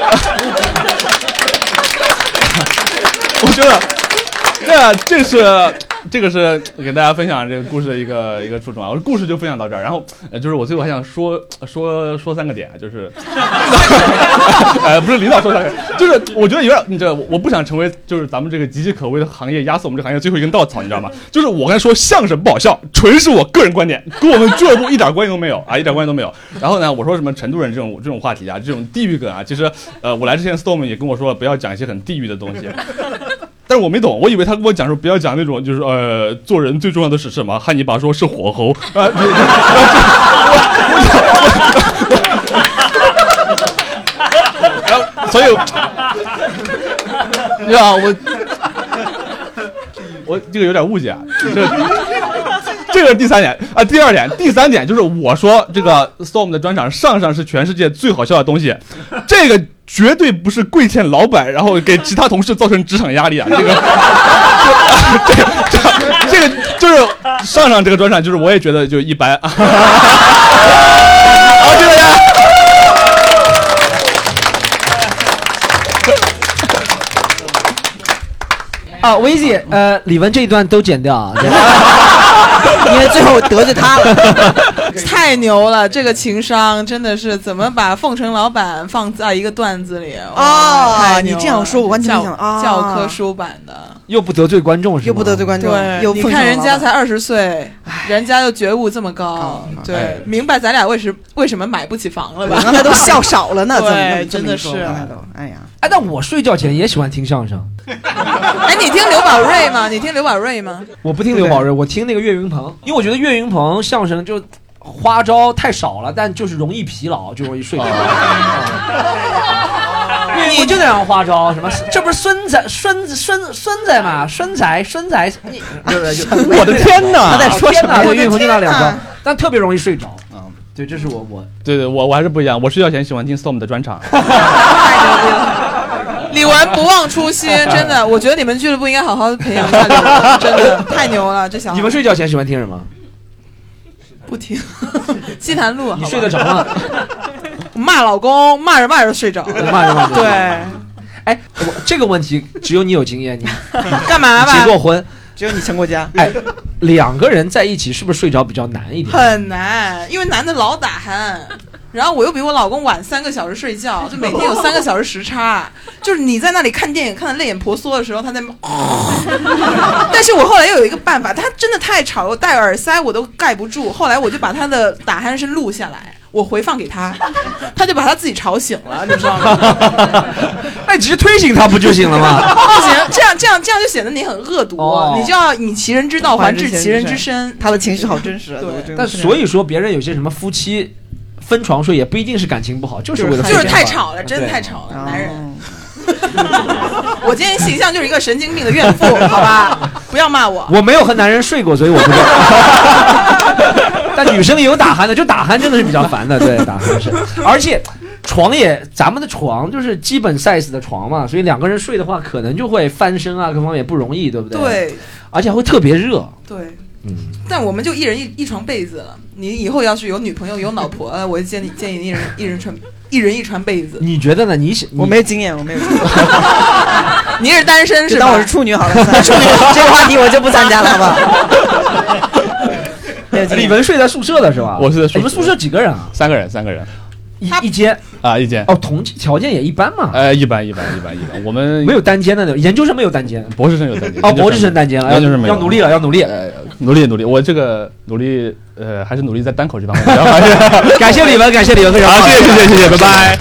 我觉得，对啊，这是。这个是给大家分享这个故事的一个一个初衷啊，我故事就分享到这儿，然后呃，就是我最后还想说说说三个点，就是，呃，不是领导说三个，就是我觉得有点，你知道，我不想成为就是咱们这个岌岌可危的行业压死我们这个行业最后一根稻草，你知道吗？就是我刚才说相声不好笑，纯是我个人观点，跟我们俱乐部一点关系都没有啊，一点关系都没有。然后呢，我说什么成都人这种这种话题啊，这种地域梗啊，其实呃，我来之前 Storm 也跟我说了，不要讲一些很地域的东西。但是我没懂，我以为他跟我讲说不要讲那种就是呃做人最重要的是什么？汉尼拔说是火候啊，然后所以，你知道我我这个有点误解啊，这这个是第三点啊，第二点，第三点就是我说这个 Storm 的专场上上是全世界最好笑的东西，这个。绝对不是跪欠老板，然后给其他同事造成职场压力啊！这个，这个，这个，这个就是上上这个专场，就是我也觉得就一般。好，谢谢大家。 啊，薇姐，呃，李玟这一段都剪掉啊， 因为最后得罪他了。太牛了，这个情商真的是怎么把凤城老板放在一个段子里啊！你这样说，我完全没想啊， 教科书版的， 又不得罪观众是吗？ 又不得罪观众， 对， 又你看人家才二十岁，人家就觉悟这么高，对，明白咱俩为什为什么买不起房了吧？ 刚才都笑少了呢， 对，真的是， 哎呀， 哎，但我睡觉前也喜欢听相声。 哎，你听刘宝瑞吗？你听刘宝瑞吗？ 我不听刘宝瑞，我听那个岳云鹏，因为我觉得岳云鹏相声就花招太少了，但就是容易疲劳，就容易睡着。岳云鹏就那样花招，什么这不是孙仔孙子孙孙仔嘛？孙仔孙仔，你我的天哪！ 他在说什么？岳云鹏就那两招，但特别容易睡着。嗯，对，这是我我对对我我还是不一样，我睡觉前喜欢听 Storm 的专场。 太牛逼了！李玟不忘初心，真的，我觉得你们俱乐部应该好好培养一下李玟，真的太牛了，这小孩。 你们睡觉前喜欢听什么？ 不听，西坛路。 你睡得着吗？ 骂老公，骂着骂着睡着了， 骂着骂着。 对， 哎，我这个问题只有你有经验，你干嘛吧？ 结过婚？ 只有你成过家。 哎，两个人在一起是不是睡着比较难一点？ 很难，因为男的老打鼾。然后我又比我老公晚三个小时睡觉，就每天有三个小时时差。就是你在那里看电影看得泪眼婆娑的时候，他在。但是我后来又有一个办法，他真的太吵，我戴耳塞我都盖不住。后来我就把他的打鼾声录下来，我回放给他，他就把他自己吵醒了，你知道吗？ 哎，只是推醒他不就行了吗？ 不行，这样这样这样就显得你很恶毒，哦、你就要以其人之道还治其人之身。 他的情绪好真实啊！ 对， 但所以说别人有些什么夫妻分床睡也不一定是感情不好，就是为了就是太吵了，真的太吵了，男人。我今天形象就是一个神经病的怨妇，好吧？不要骂我。 我没有和男人睡过，所以我不知道。但女生有打鼾的，就打鼾真的是比较烦的，对，打鼾是。而且床也，咱们的床就是基本 size 的床嘛，所以两个人睡的话，可能就会翻身啊，各方面也不容易，对不对？ 对， 而且还会特别热。 对， 嗯。 但我们就一人一一床被子了。你以后要是有女朋友有老婆了，我就建议建议你一人一人穿一人一床被子。 你觉得呢？你我没经验，我没有经验。 你是单身是吧？ 当我是处女好了，处女这个话题我就不参加了，好不好？ 李文睡在宿舍的是吧？ 我是在宿舍。 你们宿舍几个人啊？ 三个人，三个人。 一一间啊，一间哦，同条件也一般嘛。 呃，一般一般一般一般，我们没有单间的那种，研究生没有单间， 博士生有单间。 哦，博士生单间了， 研究生没有， 要努力了，要努力， 呃，努力努力，我这个努力，呃，还是努力在单口这方面。 感谢李文，感谢李文，非常好，谢谢谢谢谢谢，拜拜。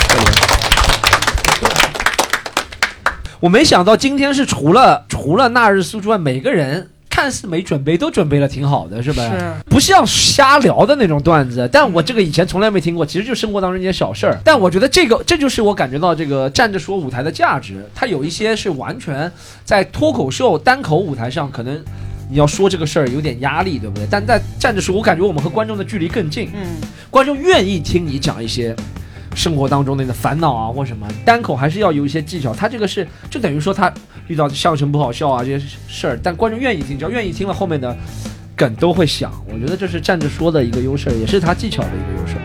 我没想到今天是除了除了那日苏之外，每个人看似没准备都准备了挺好的，是吧？ 是， 不像瞎聊的那种段子。但我这个以前从来没听过，其实就生活当中一件小事儿。但我觉得这个这就是我感觉到这个站着说舞台的价值。它有一些是完全在脱口秀单口舞台上，可能你要说这个事儿有点压力，对不对？但在站着说，我感觉我们和观众的距离更近。 嗯， 观众愿意听你讲一些生活当中的烦恼啊或什么，单口还是要有一些技巧。他这个是就等于说他遇到相声不好笑啊这些事儿，但观众愿意听，只要愿意听了，后面的梗都会想。我觉得这是站着说的一个优势，也是他技巧的一个优势。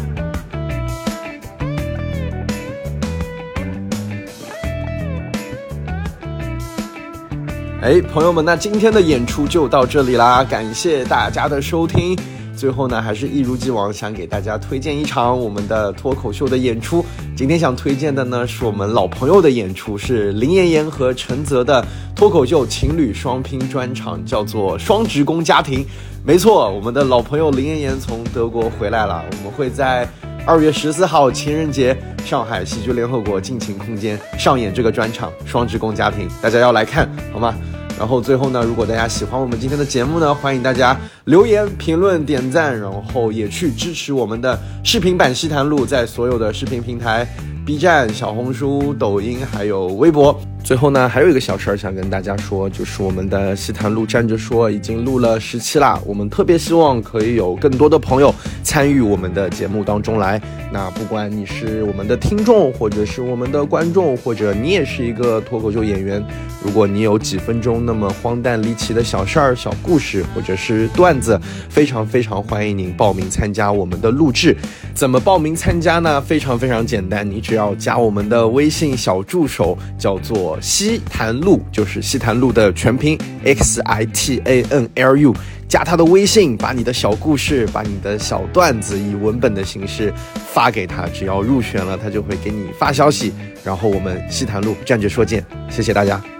哎，朋友们，那今天的演出就到这里啦，感谢大家的收听。最后呢，还是一如既往想给大家推荐一场我们的脱口秀的演出。今天想推荐的呢，是我们老朋友的演出，是林妍妍和陈泽的脱口秀情侣双拼专场，叫做双职工家庭。没错，我们的老朋友林妍妍从德国回来了，我们会在二月十四号情人节，上海戏剧联合国尽情空间上演这个专场双职工家庭，大家要来看好吗？然后最后呢，如果大家喜欢我们今天的节目呢，欢迎大家留言、评论、点赞，然后也去支持我们的视频版西坛路，在所有的视频平台 B 站、小红书、抖音还有微博。最后呢，还有一个小事儿想跟大家说，就是我们的西坛路站着说已经录了十期啦，我们特别希望可以有更多的朋友参与我们的节目当中来。那不管你是我们的听众，或者是我们的观众，或者你也是一个脱口秀演员，如果你有几分钟那么荒诞离奇的小事儿、小故事，或者是段子，非常非常欢迎您报名参加我们的录制。怎么报名参加呢？非常非常简单，你只要加我们的微信小助手，叫做西坛路，就是西坛路的全拼 X I T A N L U， 加他的微信，把你的小故事，把你的小段子以文本的形式发给他，只要入选了，他就会给你发消息，然后我们西坛路站着说见，谢谢大家。